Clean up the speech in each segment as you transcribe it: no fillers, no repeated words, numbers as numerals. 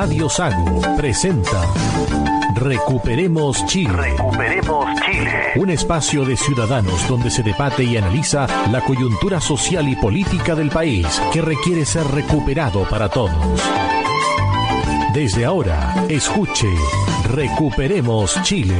Radio Sago presenta Recuperemos Chile. Recuperemos Chile. Un espacio de ciudadanos donde se debate y analiza la coyuntura social y política del país que requiere ser recuperado para todos. Desde ahora, escuche Recuperemos Chile.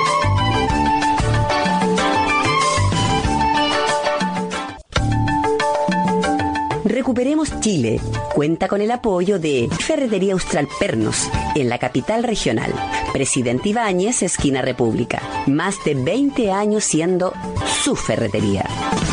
Recuperemos Chile cuenta con el apoyo de Ferretería Austral Pernos, en la capital regional. Presidente Ibáñez, esquina República. Más de 20 años siendo su ferretería.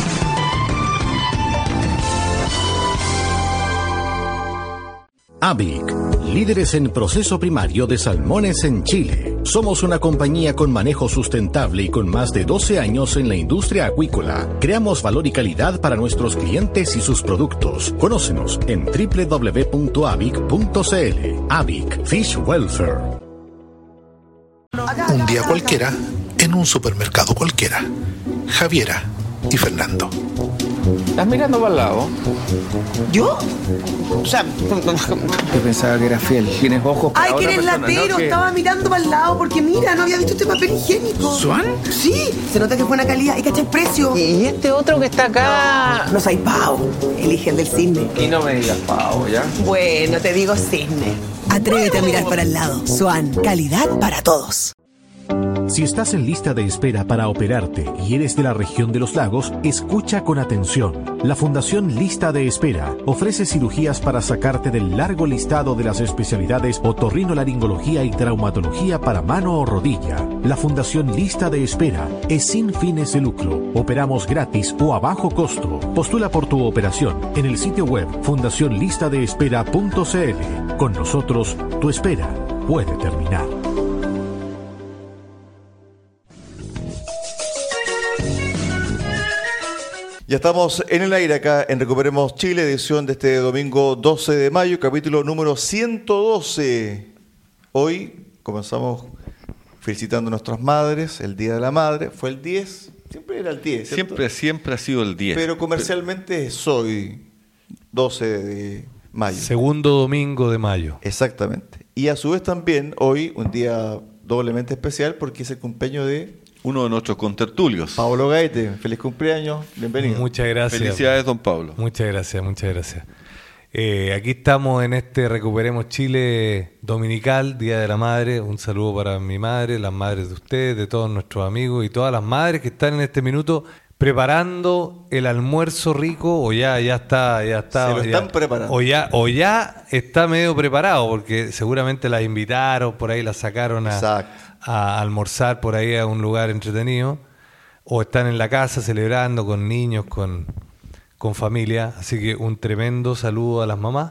AVIC, líderes en proceso primario de salmones en Chile. Somos una compañía con manejo sustentable y con más de 12 años en la industria acuícola. Creamos valor y calidad para nuestros clientes y sus productos. Conócenos en www.avic.cl. AVIC, Fish Welfare. Un día cualquiera, en un supermercado cualquiera. Javiera y Fernando. ¿Estás mirando para el lado? ¿Yo? O sea, yo pensaba que era fiel. Tienes ojos para Ay, que otra eres persona, latero. ¿no? Estaba mirando para el lado porque mira, no había visto este papel higiénico. ¿Swan? Sí, se nota que es buena calidad. ¿Y cacha el precio? Y este otro que está acá. No soy pavo. Elige el del cisne. Y no me digas pavo, ¿ya? Bueno, te digo cisne. Atrévete a mirar para el lado. Swan, calidad para todos. Si estás en lista de espera para operarte y eres de la región de los lagos, escucha con atención. La Fundación Lista de Espera ofrece cirugías para sacarte del largo listado de las especialidades otorrinolaringología y traumatología para mano o rodilla. La Fundación Lista de Espera es sin fines de lucro. Operamos gratis o a bajo costo. Postula por tu operación en el sitio web fundacionlistadeespera.cl. Con nosotros, tu espera puede terminar. Ya estamos en el aire acá en Recuperemos Chile, edición de este domingo 12 de mayo, capítulo número 112. Hoy comenzamos felicitando a nuestras madres, el Día de la Madre. Fue el 10, siempre era el 10, ¿cierto? Siempre ha sido el 10. Pero comercialmente es hoy, 12 de mayo. Segundo domingo de mayo. Exactamente. Y a su vez también hoy, un día doblemente especial porque es el cumpleaños de uno de nuestros contertulios. Pablo Gaete. Feliz cumpleaños, bienvenido. Muchas gracias. Felicidades, don Pablo. Muchas gracias. Aquí estamos en este Recuperemos Chile dominical, Día de la Madre. Un saludo para mi madre, las madres de ustedes, de todos nuestros amigos y todas las madres que están en este minuto preparando el almuerzo rico, o ya está. Se lo están preparando. O ya está medio preparado, porque seguramente las invitaron, por ahí las sacaron a almorzar por ahí a un lugar entretenido, o están en la casa celebrando con niños, con familia. Así que un tremendo saludo a las mamás.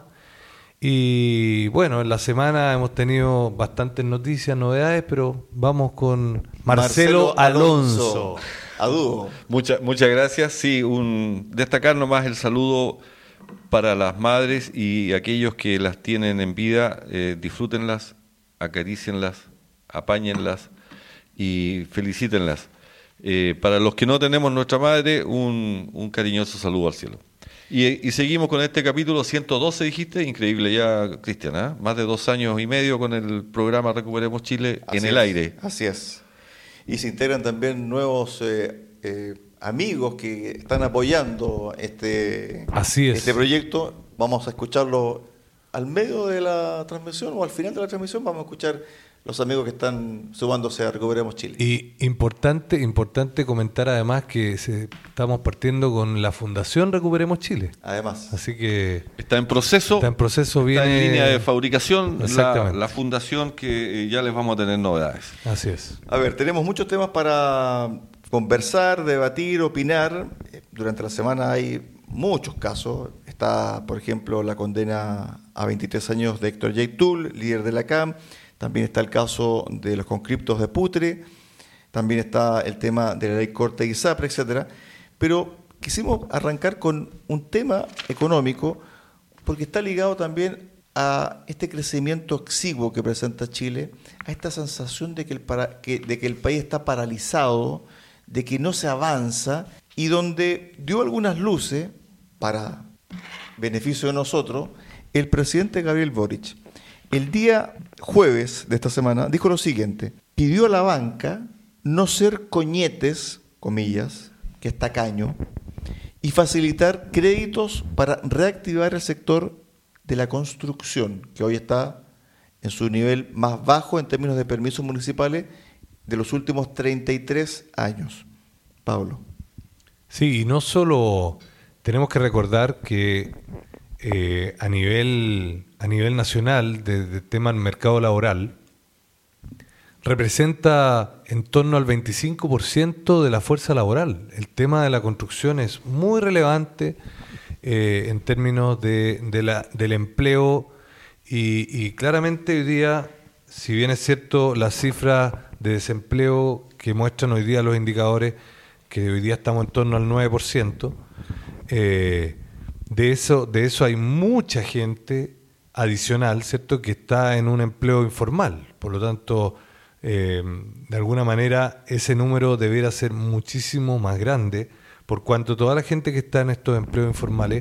Y bueno, en la semana hemos tenido bastantes noticias, novedades, pero vamos con Marcelo Alonso. A dúo. Muchas gracias. Sí, destacar nomás el saludo para las madres y aquellos que las tienen en vida. Disfrútenlas, acarícienlas, apáñenlas y felicítenlas. Para los que no tenemos nuestra madre, un cariñoso saludo al cielo. Y seguimos con este capítulo 112, dijiste, increíble ya, Cristian, ¿eh? Más de 2 años y medio con el programa Recuperemos Chile en el aire. Así es. Y se integran también nuevos amigos que están apoyando este proyecto. Vamos a escucharlo al medio de la transmisión o al final de la transmisión. Vamos a escuchar los amigos que están sumándose a Recuperemos Chile. Y importante comentar además que estamos partiendo con la Fundación Recuperemos Chile. Además. Así que está en proceso, viene está en línea de fabricación la fundación que ya les vamos a tener novedades. Así es. A ver, tenemos muchos temas para conversar, debatir, opinar. Durante la semana hay muchos casos. Está, por ejemplo, la condena a 23 años de Héctor Yaitul, líder de la CAM. También está el caso de los conscriptos de Putre, también está el tema de la ley corte y ISAPRE, etcétera. Pero quisimos arrancar con un tema económico porque está ligado también a este crecimiento exiguo que presenta Chile, a esta sensación de que el país está paralizado, de que no se avanza y donde dio algunas luces para beneficio de nosotros el presidente Gabriel Boric. El día jueves de esta semana dijo lo siguiente: pidió a la banca no ser coñetes, comillas, que es tacaño, y facilitar créditos para reactivar el sector de la construcción, que hoy está en su nivel más bajo en términos de permisos municipales de los últimos 33 años. Pablo. Sí, y no solo tenemos que recordar que a nivel nacional de tema del mercado laboral representa en torno al 25% de la fuerza laboral. El tema de la construcción es muy relevante en términos del empleo y claramente hoy día, si bien es cierto las cifras de desempleo que muestran hoy día los indicadores, que hoy día estamos en torno al 9%, de eso hay mucha gente adicional, ¿cierto?, que está en un empleo informal. Por lo tanto, de alguna manera ese número debiera ser muchísimo más grande, por cuanto toda la gente que está en estos empleos informales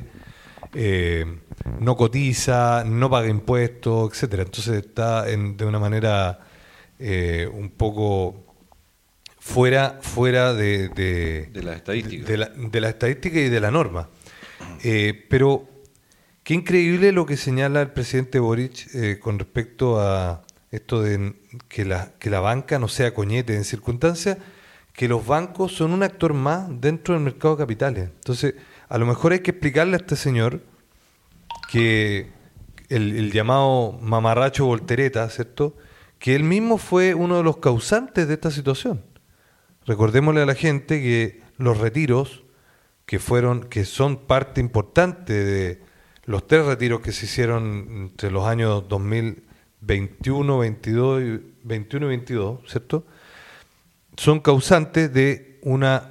no cotiza, no paga impuestos, etcétera. Entonces está de una manera un poco fuera de la estadística. De la estadística y de la norma. Pero qué increíble lo que señala el presidente Boric con respecto a esto de que la banca no sea coñete, en circunstancias que los bancos son un actor más dentro del mercado de capitales. Entonces, a lo mejor hay que explicarle a este señor que el llamado mamarracho voltereta, ¿cierto?, que él mismo fue uno de los causantes de esta situación. Recordémosle a la gente que los retiros que son parte importante de los 3 retiros que se hicieron entre los años 2021, 22 y 22, ¿cierto?, son causantes de una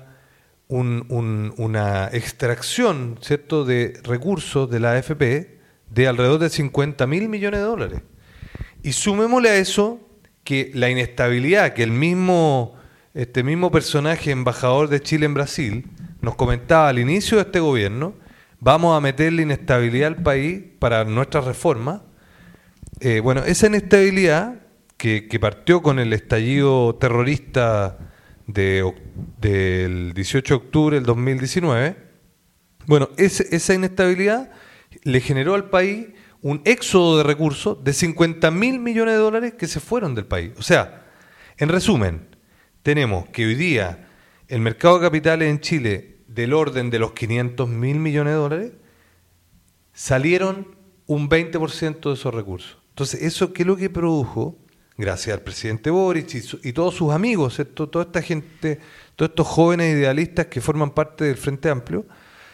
extracción, ¿cierto?, de recursos de la AFP de alrededor de 50.000 millones de dólares. Y sumémosle a eso que la inestabilidad que este mismo personaje embajador de Chile en Brasil nos comentaba al inicio de este gobierno: vamos a meterle inestabilidad al país para nuestras reformas. Bueno, esa inestabilidad que partió con el estallido terrorista del 18 de octubre del 2019, bueno, esa inestabilidad le generó al país un éxodo de recursos de 50.000 millones de dólares que se fueron del país. O sea, en resumen, tenemos que hoy día el mercado de capitales en Chile, del orden de los 500.000 millones de dólares, salieron un 20% de esos recursos. Entonces, ¿eso qué es lo que produjo? Gracias al presidente Boric y todos sus amigos, ¿cierto?, toda esta gente, todos estos jóvenes idealistas que forman parte del Frente Amplio,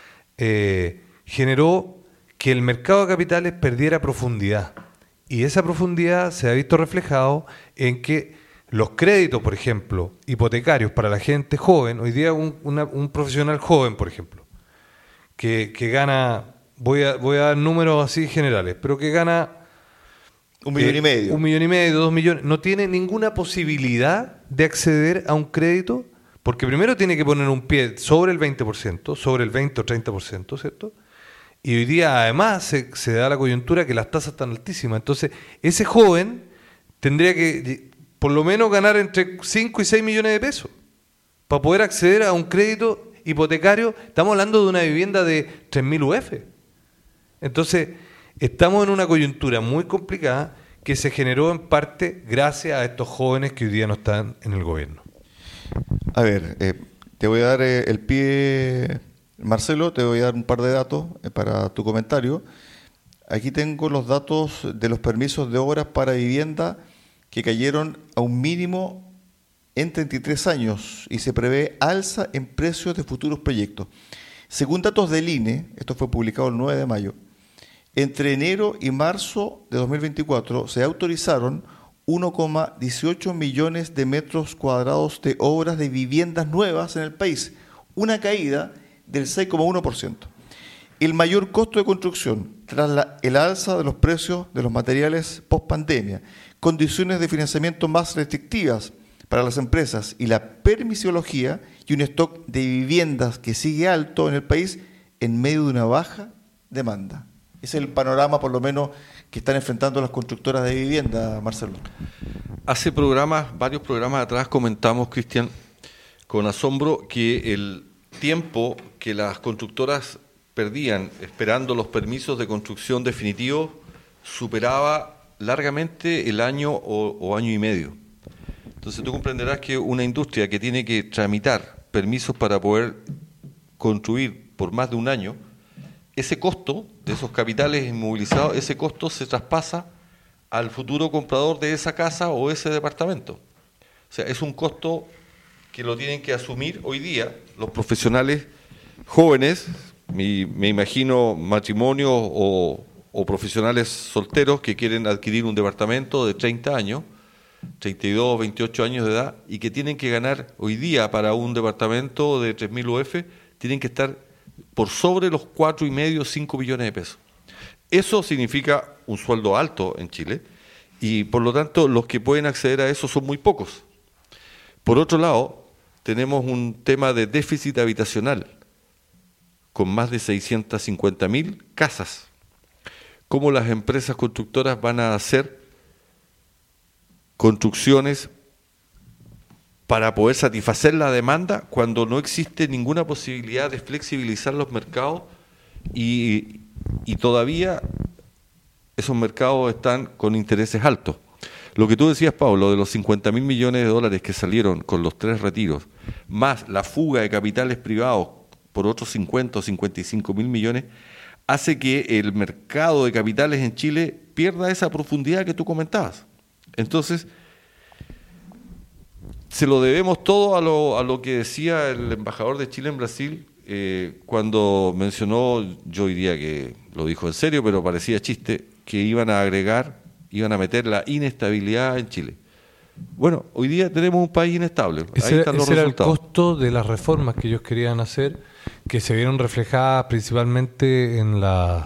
generó que el mercado de capitales perdiera profundidad. Y esa profundidad se ha visto reflejado en que los créditos, por ejemplo, hipotecarios para la gente joven, hoy día un profesional joven, por ejemplo, que gana, voy a dar números así generales, pero que gana 1,5 millones. 1,5 millones, 2 millones, no tiene ninguna posibilidad de acceder a un crédito, porque primero tiene que poner un pie sobre el 20%, sobre el 20 o 30%, ¿cierto? Y hoy día además se da la coyuntura que las tasas están altísimas. Entonces, ese joven tendría que por lo menos ganar entre 5 y 6 millones de pesos para poder acceder a un crédito hipotecario. Estamos hablando de una vivienda de 3.000 UF. Entonces, estamos en una coyuntura muy complicada que se generó en parte gracias a estos jóvenes que hoy día no están en el gobierno. A ver, te voy a dar el pie, Marcelo, te voy a dar un par de datos para tu comentario. Aquí tengo los datos de los permisos de obras para vivienda que cayeron a un mínimo en 33 años y se prevé alza en precios de futuros proyectos. Según datos del INE, esto fue publicado el 9 de mayo, entre enero y marzo de 2024 se autorizaron 1,18 millones de metros cuadrados de obras de viviendas nuevas en el país, una caída del 6,1%. El mayor costo de construcción tras el alza de los precios de los materiales post-pandemia, condiciones de financiamiento más restrictivas para las empresas y la permisología y un stock de viviendas que sigue alto en el país en medio de una baja demanda. Ese es el panorama, por lo menos, que están enfrentando las constructoras de vivienda, Marcelo. Hace varios programas atrás comentamos, Cristian, con asombro, que el tiempo que las constructoras perdían esperando los permisos de construcción definitivos superaba largamente el año o año y medio. Entonces tú comprenderás que una industria que tiene que tramitar permisos para poder construir por más de un año, ese costo de esos capitales inmovilizados, ese costo se traspasa al futuro comprador de esa casa o ese departamento. O sea, es un costo que lo tienen que asumir hoy día los profesionales jóvenes, me imagino matrimonios o profesionales solteros que quieren adquirir un departamento de 30 años, 32, 28 años de edad, y que tienen que ganar hoy día para un departamento de 3.000 UF, tienen que estar por sobre los 4,5, 5 billones de pesos. Eso significa un sueldo alto en Chile y por lo tanto los que pueden acceder a eso son muy pocos. Por otro lado, tenemos un tema de déficit habitacional con más de 650.000 casas. ¿Cómo las empresas constructoras van a hacer construcciones para poder satisfacer la demanda cuando no existe ninguna posibilidad de flexibilizar los mercados y todavía esos mercados están con intereses altos? Lo que tú decías, Pablo, de los 50.000 millones de dólares que salieron con los 3 retiros, más la fuga de capitales privados por otros 50 o 55.000 millones, hace que el mercado de capitales en Chile pierda esa profundidad que tú comentabas. Entonces, se lo debemos todo a lo que decía el embajador de Chile en Brasil cuando mencionó, yo diría que lo dijo en serio, pero parecía chiste, que iban a meter la inestabilidad en Chile. Bueno, hoy día tenemos un país inestable. Ahí están los resultados. Era el costo de las reformas que ellos querían hacer, que se vieron reflejadas principalmente en la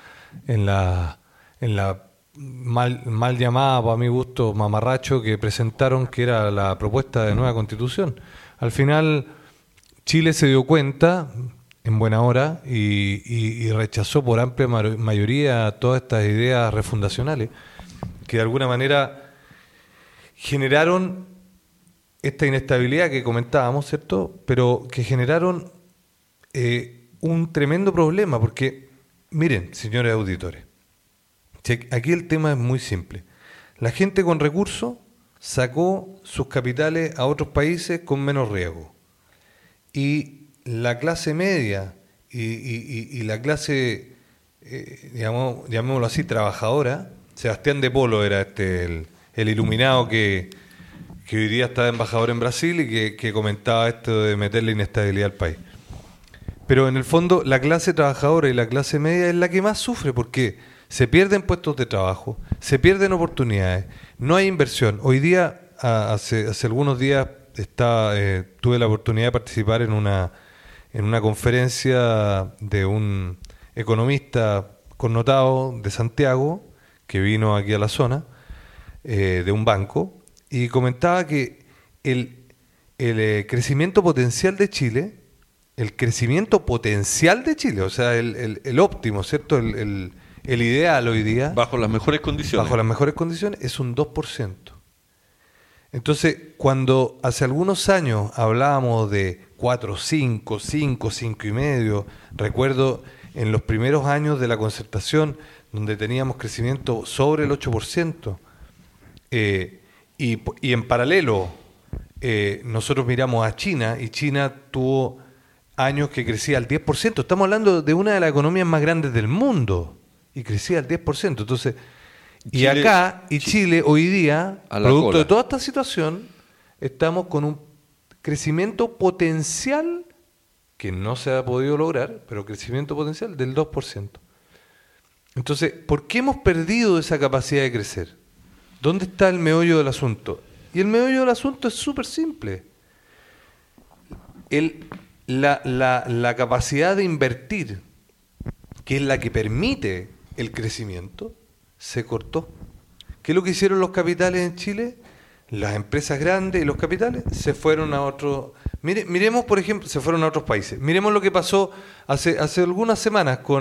mal llamada, para mi gusto, mamarracho que presentaron, que era la propuesta de nueva constitución. Al final, Chile se dio cuenta, en buena hora, y rechazó por amplia mayoría todas estas ideas refundacionales, que de alguna manera generaron esta inestabilidad que comentábamos, ¿cierto? Pero que generaron un tremendo problema, porque, miren, señores auditores, aquí el tema es muy simple. La gente con recursos sacó sus capitales a otros países con menos riesgo. Y la clase media y la clase, llamémoslo así, trabajadora, Sebastián de Polo era el iluminado que hoy día está de embajador en Brasil y que comentaba esto de meterle inestabilidad al país. Pero en el fondo la clase trabajadora y la clase media es la que más sufre, porque se pierden puestos de trabajo, se pierden oportunidades, no hay inversión. Hoy día, hace algunos días, tuve la oportunidad de participar en una conferencia de un economista connotado de Santiago, que vino aquí a la zona, de un banco, y comentaba que el crecimiento potencial de Chile, o sea, el óptimo, ¿cierto? El ideal hoy día, bajo las mejores condiciones, es un 2%. Entonces, cuando hace algunos años hablábamos de 4, 5, 5,5, recuerdo en los primeros años de la concertación, donde teníamos crecimiento sobre el 8%, y en paralelo nosotros miramos a China, y China tuvo años que crecía al 10%. Estamos hablando de una de las economías más grandes del mundo, y crecía al 10%. Entonces, Chile hoy día, producto de toda esta situación, estamos con un crecimiento potencial que no se ha podido lograr, pero crecimiento potencial del 2%. Entonces, ¿por qué hemos perdido esa capacidad de crecer? ¿Dónde está el meollo del asunto? Y el meollo del asunto es súper simple. La capacidad de invertir, que es la que permite el crecimiento, se cortó. ¿Qué es lo que hicieron los capitales en Chile? Las empresas grandes y los capitales se fueron a otros. Miremos, por ejemplo, se fueron a otros países. Miremos lo que pasó hace algunas semanas con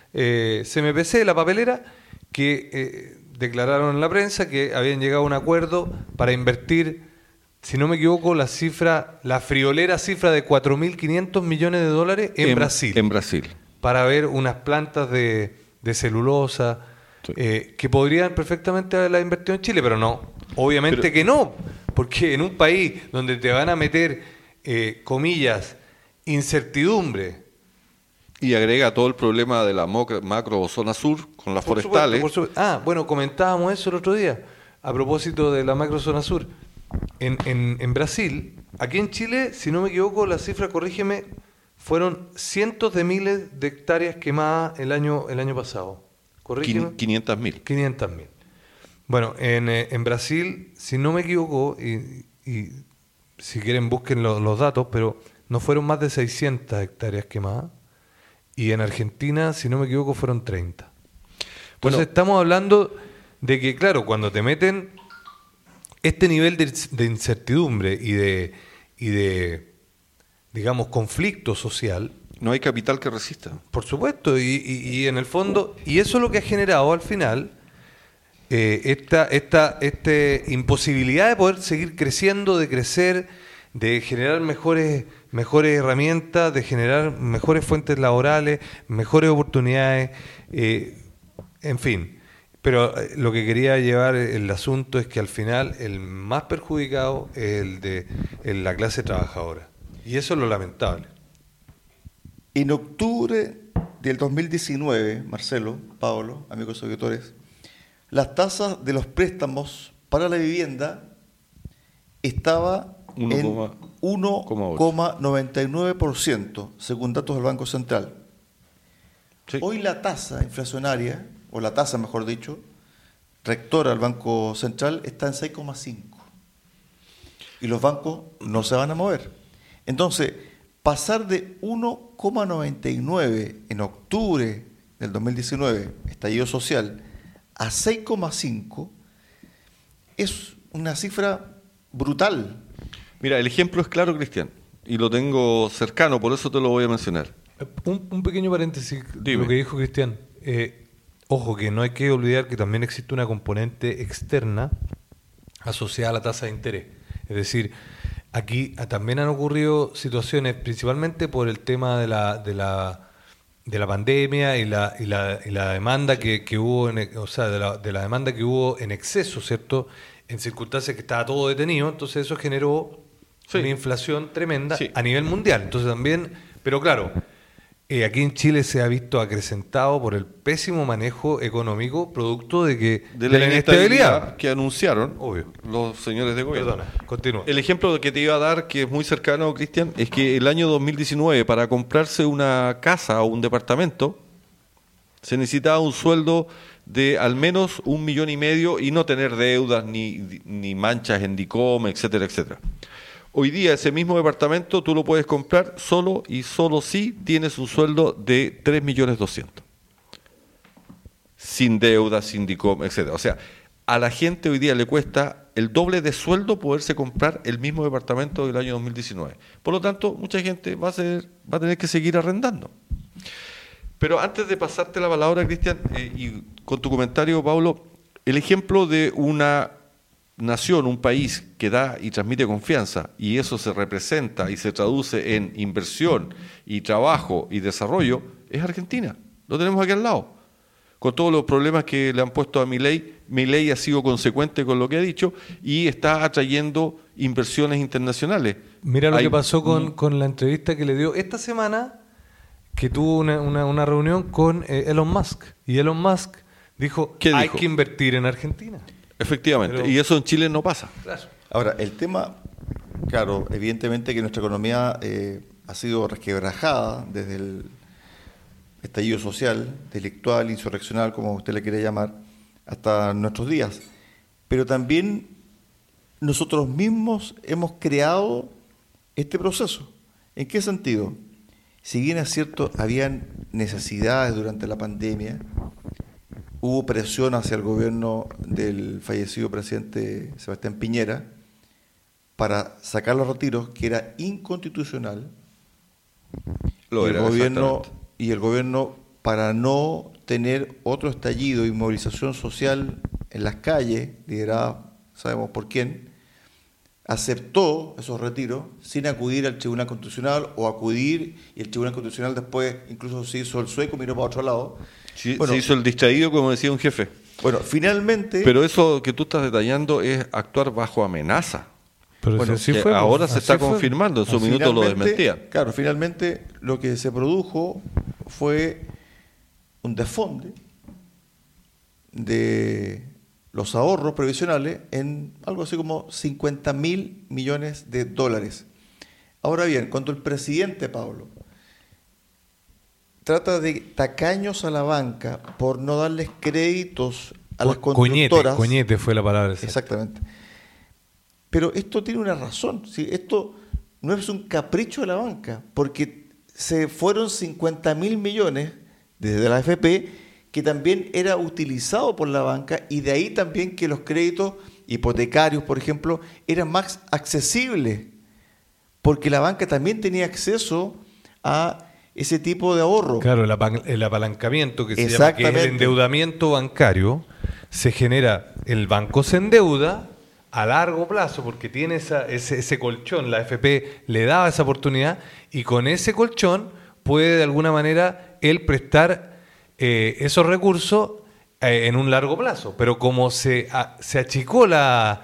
CMPC, la papelera, que declararon en la prensa que habían llegado a un acuerdo para invertir, si no me equivoco, la friolera cifra de $4.500 millones en Brasil. En Brasil. Para ver unas plantas de celulosa que podrían perfectamente haberla invertido en Chile, pero no. Obviamente que no, porque en un país donde te van a meter, comillas, incertidumbre. Y agrega todo el problema de la macro zona sur con las forestales. Bueno, comentábamos eso el otro día, a propósito de la macro zona sur. En Brasil, aquí en Chile, si no me equivoco, la cifra, corrígeme, fueron cientos de miles de hectáreas quemadas el año pasado. Corrígeme. 500.000. 500.000. Bueno, en Brasil, si no me equivoco, y si quieren busquen los datos, pero no fueron más de 600 hectáreas quemadas. Y en Argentina, si no me equivoco, fueron 30. Entonces estamos hablando de que, claro, cuando te meten este nivel de incertidumbre y de, digamos, conflicto social... No hay capital que resista. Por supuesto, y en el fondo... Y eso es lo que ha generado al final esta imposibilidad de poder seguir creciendo, de crecer, de generar mejores herramientas, de generar mejores fuentes laborales, mejores oportunidades, en fin. Pero lo que quería llevar el asunto es que al final el más perjudicado es la clase trabajadora. Y eso es lo lamentable. En octubre del 2019, Marcelo, Pablo, amigos auditores, las tasas de los préstamos para la vivienda estaba en 1,99%, según datos del Banco Central. Sí. Hoy la tasa inflacionaria, o la tasa mejor dicho, rectora del Banco Central, está en 6,5%. Y los bancos no se van a mover. Entonces, pasar de 1,99 en octubre del 2019, estallido social, a 6,5 es una cifra brutal. Mira, el ejemplo es claro, Cristian, y lo tengo cercano, por eso te lo voy a mencionar. Un pequeño paréntesis, Dime. Lo que dijo Cristian. Ojo, que no hay que olvidar que también existe una componente externa asociada a la tasa de interés. Es decir, aquí también han ocurrido situaciones, principalmente por el tema de la pandemia y la demanda que hubo, de la demanda que hubo en exceso, ¿cierto? En circunstancias que estaba todo detenido, entonces eso generó una inflación tremenda a nivel mundial. Entonces también, pero claro, aquí en Chile se ha visto acrecentado por el pésimo manejo económico producto de la inestabilidad que anunciaron los señores de gobierno. Perdona, continúa. El ejemplo que te iba a dar, que es muy cercano, Cristian, es que el año 2019, para comprarse una casa o un departamento, se necesitaba un sueldo de al menos 1,5 millones y no tener deudas ni manchas en DICOM, etcétera, etcétera. Hoy día ese mismo departamento tú lo puedes comprar solo si tienes un sueldo de 3,2 millones. Sin deudas, sin DICOM, etcétera. O sea, a la gente hoy día le cuesta el doble de sueldo poderse comprar el mismo departamento del año 2019. Por lo tanto, mucha gente va a tener que seguir arrendando. Pero antes de pasarte la palabra, Cristian, y con tu comentario, Pablo, el ejemplo de una nación, un país que da y transmite confianza, y eso se representa y se traduce en inversión y trabajo y desarrollo, es Argentina. Lo tenemos aquí al lado. Con todos los problemas que le han puesto a Milei ha sido consecuente con lo que ha dicho y está atrayendo inversiones internacionales. Mira lo que pasó con la entrevista que le dio esta semana, que tuvo una reunión con Elon Musk. Y Elon Musk dijo, hay que invertir en Argentina. Efectivamente, y eso en Chile no pasa. Claro. Ahora, el tema, claro, evidentemente que nuestra economía ha sido resquebrajada desde el estallido social, delictual, insurreccional, como usted le quiere llamar, hasta nuestros días. Pero también nosotros mismos hemos creado este proceso. ¿En qué sentido? Si bien es cierto, habían necesidades durante la pandemia, hubo presión hacia el gobierno del fallecido presidente Sebastián Piñera para sacar los retiros, que era inconstitucional, y el gobierno para no tener otro estallido y movilización social en las calles, liderada sabemos por quién, aceptó esos retiros sin acudir al Tribunal Constitucional o acudir, y el Tribunal Constitucional después incluso se hizo el sueco, miró para otro lado. Sí, se hizo el distraído, como decía un jefe. Bueno, finalmente... Pero eso que tú estás detallando es actuar bajo amenaza. Pero bueno, sí fue, ahora se está confirmando, en su minuto lo desmentía. Claro, finalmente lo que se produjo fue un desfonde de los ahorros previsionales en algo así como 50.000 millones de dólares. Ahora bien, cuando el presidente, Pablo, trata de tacaños a la banca por no darles créditos a las constructoras... Coñete fue la palabra. Exactamente. Pero esto tiene una razón. ¿Sí? Esto no es un capricho de la banca, porque se fueron 50.000 millones desde la AFP, que también era utilizado por la banca, y de ahí también que los créditos hipotecarios, por ejemplo, eran más accesibles, porque la banca también tenía acceso a ese tipo de ahorro. Claro, el apalancamiento, que se llama, que es el endeudamiento bancario, se genera, el banco se endeuda a largo plazo, porque tiene ese colchón, la AFP le daba esa oportunidad, y con ese colchón puede de alguna manera él prestar esos recursos en un largo plazo. Pero como se achicó la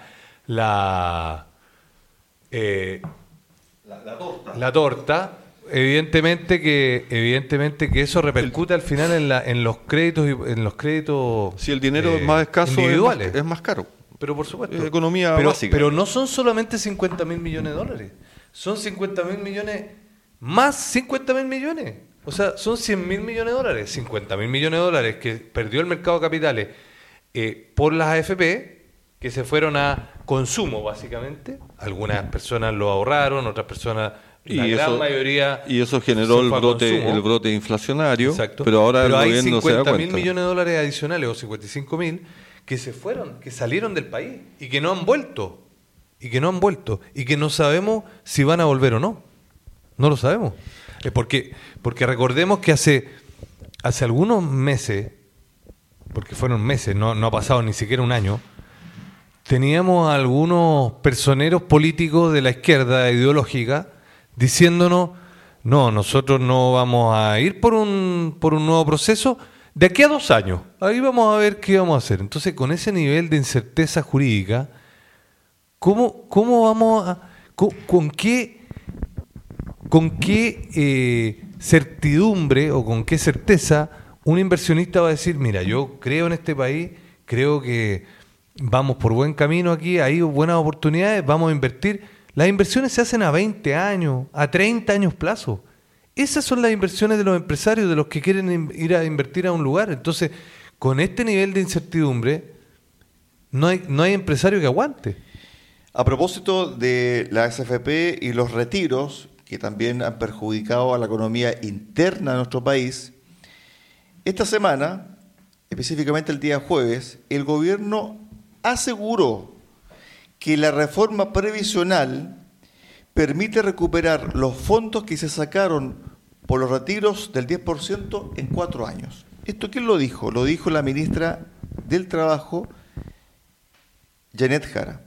torta, evidentemente que eso repercute al final en los créditos si el dinero es más escaso, individuales. Es más caro. Pero por supuesto. Es economía básica. Pero no son solamente 50.000 millones de dólares. Son 50.000 millones más 50.000 millones. O sea, son 100.000 millones de dólares. 50.000 millones de dólares que perdió el mercado de capitales por las AFP, que se fueron a consumo, básicamente. Algunas personas lo ahorraron, otras personas... La gran mayoría. Y eso generó el brote inflacionario. Exacto. Pero ahora el hay gobierno se da cuenta. 50.000 millones de dólares adicionales, o 55.000, que se fueron, que salieron del país y que no han vuelto. Y que no sabemos si van a volver o no. No lo sabemos. Porque recordemos que hace algunos meses, porque fueron meses, no ha pasado ni siquiera un año, teníamos a algunos personeros políticos de la izquierda ideológica diciéndonos: no, nosotros no vamos a ir por un nuevo proceso de aquí a 2 años. Ahí vamos a ver qué vamos a hacer. Entonces, con ese nivel de incerteza jurídica, ¿cómo vamos a... ¿Con qué certidumbre o con qué certeza un inversionista va a decir: mira, yo creo en este país, creo que vamos por buen camino aquí, hay buenas oportunidades, vamos a invertir? Las inversiones se hacen a 20 años, a 30 años plazo. Esas son las inversiones de los empresarios, de los que quieren ir a invertir a un lugar. Entonces, con este nivel de incertidumbre, no hay empresario que aguante. A propósito de la SFP y los retiros, que también han perjudicado a la economía interna de nuestro país, esta semana, específicamente el día jueves, el gobierno aseguró que la reforma previsional permite recuperar los fondos que se sacaron por los retiros del 10% en 4 años. ¿Esto quién lo dijo? Lo dijo la ministra del Trabajo, Janet Jara.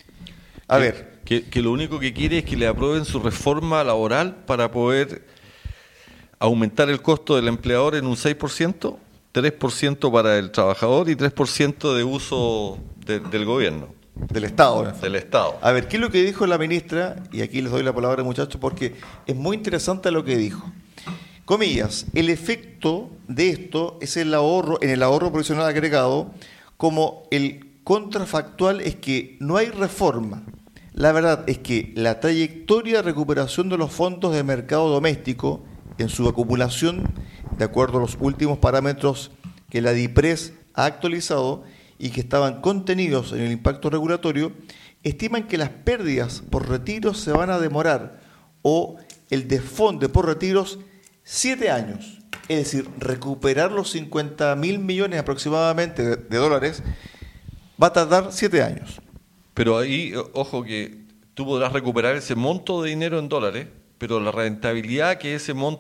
Que lo único que quiere es que le aprueben su reforma laboral para poder aumentar el costo del empleador en un 6%, 3% para el trabajador y 3% de uso del gobierno. Del Estado. Del Estado. A ver, ¿qué es lo que dijo la ministra? Y aquí les doy la palabra, muchachos, porque es muy interesante lo que dijo. Comillas, el efecto de esto es en el ahorro provisional agregado, como el contrafactual es que no hay reforma. La verdad es que la trayectoria de recuperación de los fondos de mercado doméstico en su acumulación, de acuerdo a los últimos parámetros que la DIPRES ha actualizado y que estaban contenidos en el impacto regulatorio, estiman que las pérdidas por retiros se van a demorar, o el desfonde por retiros, 7 años. Es decir, recuperar los 50.000 millones aproximadamente de dólares va a tardar 7 años. Pero ahí, ojo, que tú podrás recuperar ese monto de dinero en dólares, pero la rentabilidad que ese monto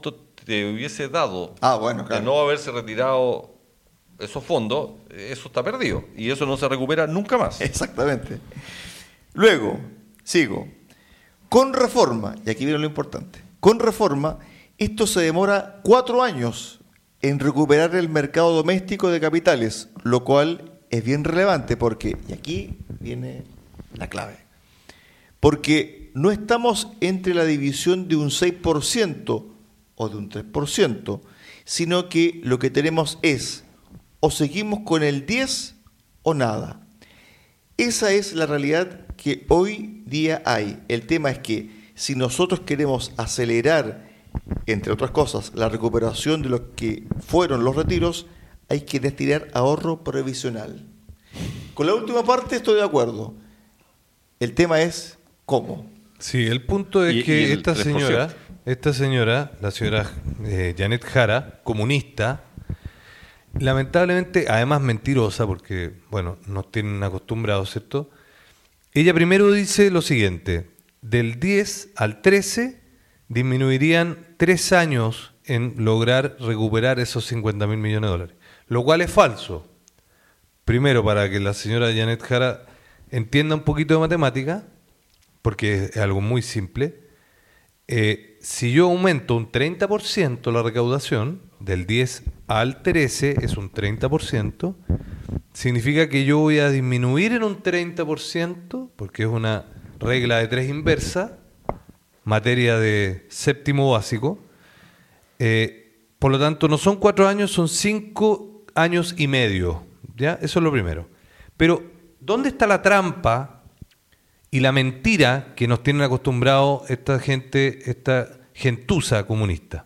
te hubiese dado claro, de no haberse retirado esos fondos, eso está perdido y eso no se recupera nunca más. Exactamente. Luego, sigo. Con reforma, y aquí viene lo importante, con reforma, esto se demora 4 años en recuperar el mercado doméstico de capitales, lo cual es bien relevante porque, y aquí viene la clave, porque no estamos entre la división de un 6% o de un 3%, sino que lo que tenemos es o seguimos con el 10 o nada. Esa es la realidad que hoy día hay. El tema es que si nosotros queremos acelerar, entre otras cosas, la recuperación de lo que fueron los retiros, hay que destinar ahorro previsional. Con la última parte estoy de acuerdo. El tema es cómo. Sí, el punto es que esta señora, la señora Janet Jara, comunista, lamentablemente, además mentirosa, porque, bueno, nos tienen acostumbrados, ¿cierto? Ella primero dice lo siguiente: del 10 al 13 disminuirían 3 años en lograr recuperar esos 50.000 millones de dólares, lo cual es falso. Primero, para que la señora Janet Jara entienda un poquito de matemática, porque es algo muy simple, si yo aumento un 30% la recaudación, del 10 al 13 es un 30%, significa que yo voy a disminuir en un 30%, porque es una regla de 3 inversa, materia de séptimo básico. Por lo tanto, no son 4 años, son 5 años y medio. ¿Ya? Eso es lo primero. Pero, ¿dónde está la trampa y la mentira que nos tienen acostumbrados esta gente, esta gentuza comunista?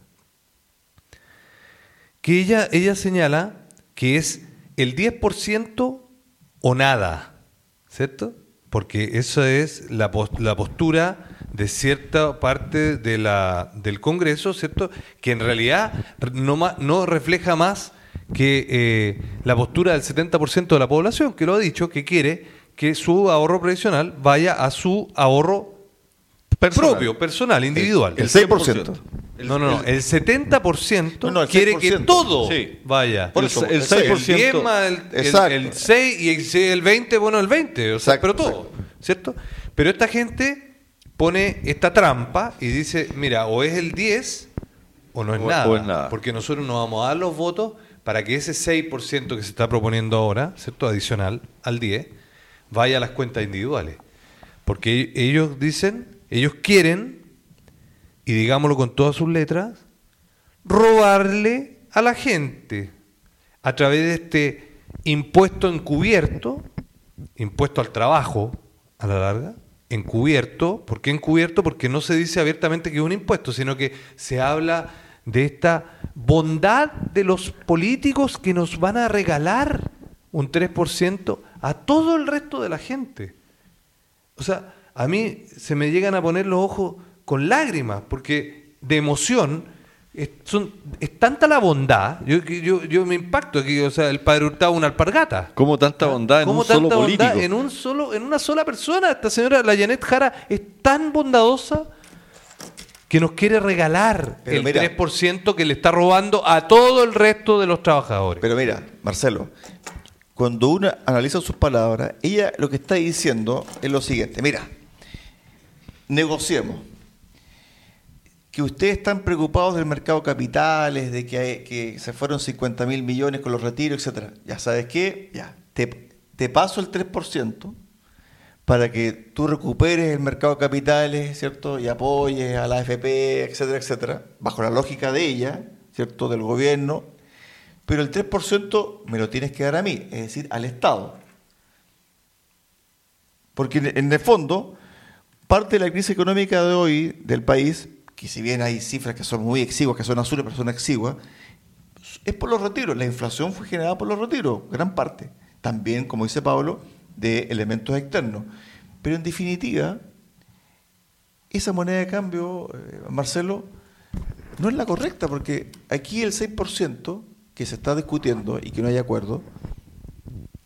Que ella señala que es el 10% o nada, ¿cierto? Porque esa es la postura de cierta parte del Congreso, ¿cierto? Que en realidad no refleja más que la postura del 70% de la población, que lo ha dicho, que quiere que su ahorro previsional vaya a su ahorro propio, personal, individual. El 6%. El 70% quiere que todo vaya. Por eso, el 6%. El 6 y el 20, bueno, el 20, o sea, pero todo, ¿cierto? Pero esta gente pone esta trampa y dice, mira, o es el 10 o no es nada, porque nosotros nos vamos a dar los votos para que ese 6% que se está proponiendo ahora, ¿cierto?, adicional al 10, vaya a las cuentas individuales. Porque ellos dicen, ellos quieren, y digámoslo con todas sus letras, robarle a la gente a través de este impuesto encubierto, impuesto al trabajo a la larga, encubierto. ¿Por qué encubierto? Porque no se dice abiertamente que es un impuesto, sino que se habla de esta bondad de los políticos que nos van a regalar un 3% a todo el resto de la gente. O sea, a mí se me llegan a poner los ojos con lágrimas, porque de emoción es tanta la bondad. Yo me impacto aquí, o sea, el padre Hurtado una alpargata. ¿Cómo tanta bondad en un solo político? En una sola persona. Esta señora, la Janet Jara, es tan bondadosa que nos quiere regalar el 3% que le está robando a todo el resto de los trabajadores. Pero mira, Marcelo, cuando uno analiza sus palabras, ella lo que está diciendo es lo siguiente: mira, negociemos. Que ustedes están preocupados del mercado de capitales, de que se fueron 50.000 millones con los retiros, etcétera. Ya sabes qué, ya te paso el 3% para que tú recuperes el mercado de capitales, ¿cierto? Y apoyes a la AFP, etcétera, etcétera, bajo la lógica de ella, ¿cierto? Del gobierno. Pero el 3% me lo tienes que dar a mí, es decir, al Estado. Porque en el fondo, parte de la crisis económica de hoy del país, que si bien hay cifras que son muy exiguas, que son azules, pero son exiguas, es por los retiros. La inflación fue generada por los retiros, gran parte. También, como dice Pablo, de elementos externos. Pero en definitiva, esa moneda de cambio, Marcelo, no es la correcta, porque aquí el 6% que se está discutiendo y que no hay acuerdo,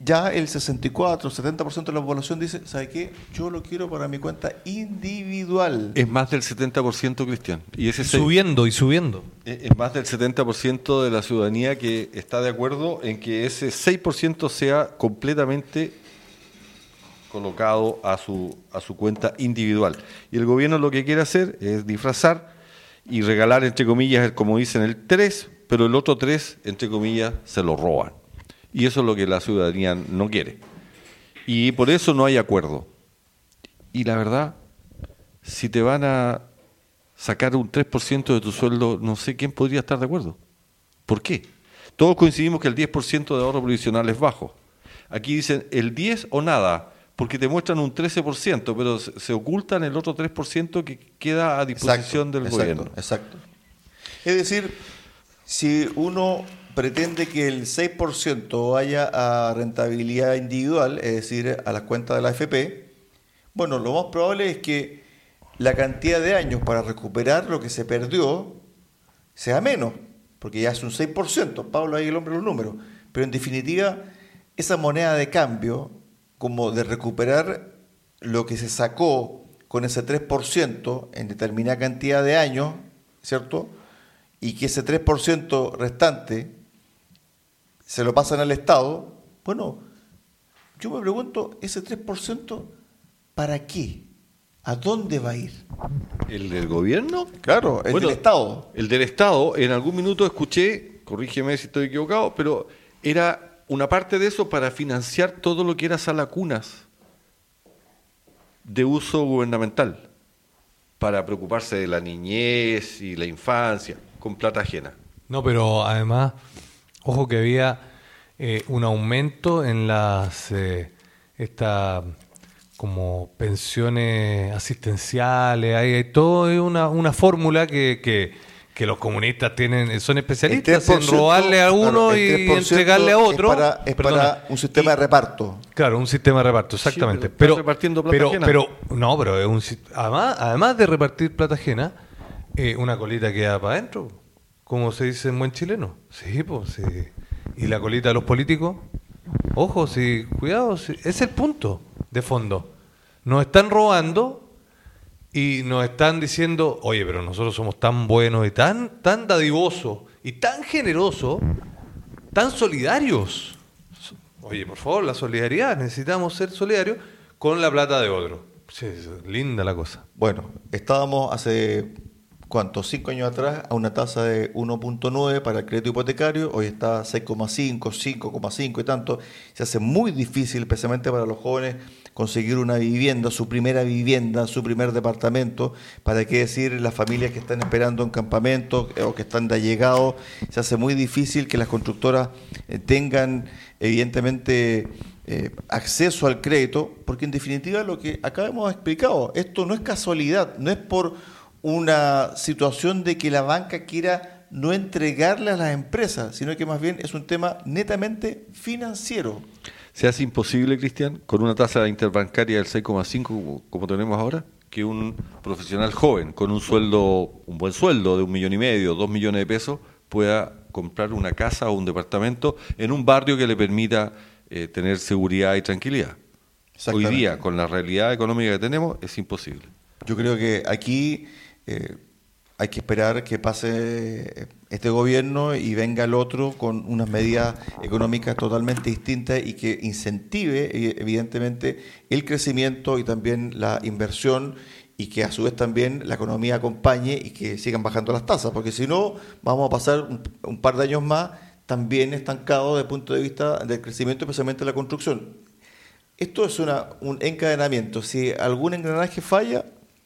ya el 64, 70% de la población dice, ¿sabe qué? Yo lo quiero para mi cuenta individual. Es más del 70%, Cristian. Y subiendo. Es más del 70% de la ciudadanía que está de acuerdo en que ese 6% sea completamente colocado a su cuenta individual. Y el gobierno lo que quiere hacer es disfrazar y regalar, entre comillas, como dicen, el 3%, pero el otro 3%, entre comillas, se lo roban. Y eso es lo que la ciudadanía no quiere. Y por eso no hay acuerdo. Y la verdad, si te van a sacar un 3% de tu sueldo, no sé quién podría estar de acuerdo. ¿Por qué? Todos coincidimos que el 10% de ahorro provisional es bajo. Aquí dicen el 10 o nada, porque te muestran un 13%, pero se ocultan el otro 3% que queda a disposición del gobierno. Exacto. Es decir, si uno pretende que el 6% vaya a rentabilidad individual, es decir, a las cuentas de la AFP, bueno, lo más probable es que la cantidad de años para recuperar lo que se perdió sea menos, porque ya es un 6%, Pablo ahí el hombre de los números, pero en definitiva, esa moneda de cambio, como de recuperar lo que se sacó con ese 3% en determinada cantidad de años, ¿cierto? Y que ese 3% restante se lo pasan al Estado, bueno, yo me pregunto, ese 3%, ¿para qué? ¿A dónde va a ir? ¿El del gobierno? Claro, el del Estado. El del Estado, en algún minuto escuché, corrígeme si estoy equivocado, pero era una parte de eso para financiar todo lo que era salacunas de uso gubernamental, para preocuparse de la niñez y la infancia, con plata ajena. No, pero además, ojo que había un aumento en las como pensiones asistenciales, hay todo una fórmula que los comunistas son especialistas en robarle a uno y entregarle a otro. Es para un sistema de reparto. Claro, un sistema de reparto, exactamente. Sí, pero repartiendo plata ajena. Pero además de repartir plata ajena, una colita queda para adentro, como se dice en buen chileno. Sí, pues sí. Y la colita de los políticos, ojo, sí, cuidado, sí, es el punto de fondo. Nos están robando y nos están diciendo, oye, pero nosotros somos tan buenos y tan dadivosos y tan generosos, tan solidarios. Oye, por favor, la solidaridad, necesitamos ser solidarios con la plata de otro. Sí, linda la cosa. Bueno, estábamos hace, ¿cuántos? 5 años atrás a una tasa de 1.9 para el crédito hipotecario, hoy está 6,5, 5,5 y tanto. Se hace muy difícil, especialmente para los jóvenes, conseguir una vivienda, su primera vivienda, su primer departamento. ¿Para qué decir las familias que están esperando en campamentos o que están de allegado? Se hace muy difícil que las constructoras tengan, evidentemente, acceso al crédito, porque en definitiva lo que acá hemos explicado, esto no es casualidad, no es por una situación de que la banca quiera no entregarle a las empresas, sino que más bien es un tema netamente financiero. ¿Se hace imposible, Cristian, con una tasa interbancaria del 6,5 como tenemos ahora, que un profesional joven con un buen sueldo de 1,5 millones, 2 millones de pesos, pueda comprar una casa o un departamento en un barrio que le permita tener seguridad y tranquilidad? Hoy día, con la realidad económica que tenemos, es imposible. Yo creo que aquí hay que esperar que pase este gobierno y venga el otro con unas medidas económicas totalmente distintas y que incentive evidentemente el crecimiento y también la inversión, y que a su vez también la economía acompañe y que sigan bajando las tasas, porque si no vamos a pasar un par de años más también estancados desde el punto de vista del crecimiento, especialmente la construcción. Esto es un encadenamiento. Si algún engranaje falla...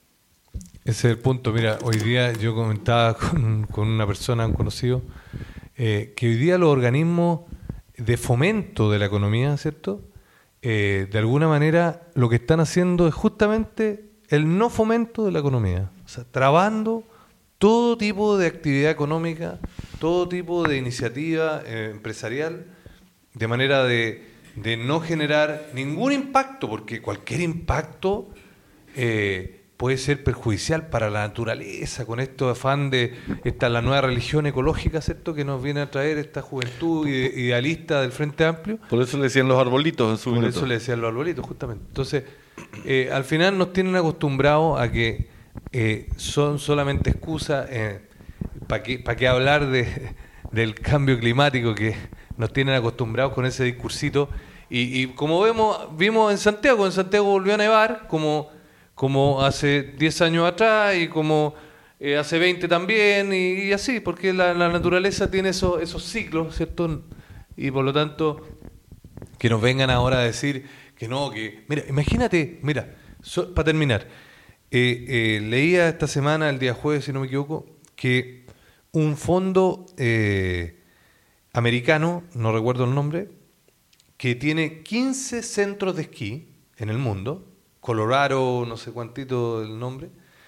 Ese es el punto. Mira, hoy día yo comentaba con una persona, un conocido, que hoy día los organismos de fomento de la economía, ¿cierto? De alguna manera lo que están haciendo es justamente el no fomento de la economía. O sea, trabando todo tipo de actividad económica, todo tipo de iniciativa empresarial, de manera de no generar ningún impacto, porque cualquier impacto puede ser perjudicial para la naturaleza, con esto afán de la nueva religión ecológica, ¿cierto?, que nos viene a traer esta juventud idealista del Frente Amplio. Por eso le decían los arbolitos en su Por minuto. eso le decían los arbolitos, justamente. Entonces, al final nos tienen acostumbrados a que son solamente excusas. ¿Para qué hablar del cambio climático, que nos tienen acostumbrados con ese discursito? Y como vimos en Santiago volvió a nevar, como hace 10 años atrás y como hace 20 también, y así, porque la naturaleza tiene esos ciclos, ¿cierto? Y por lo tanto, que nos vengan ahora a decir que no, que... Mira, imagínate, para terminar, leía esta semana, el día jueves, si no me equivoco, que un fondo americano, no recuerdo el nombre, que tiene 15 centros de esquí en el mundo, Colorado, no sé cuántito el nombre,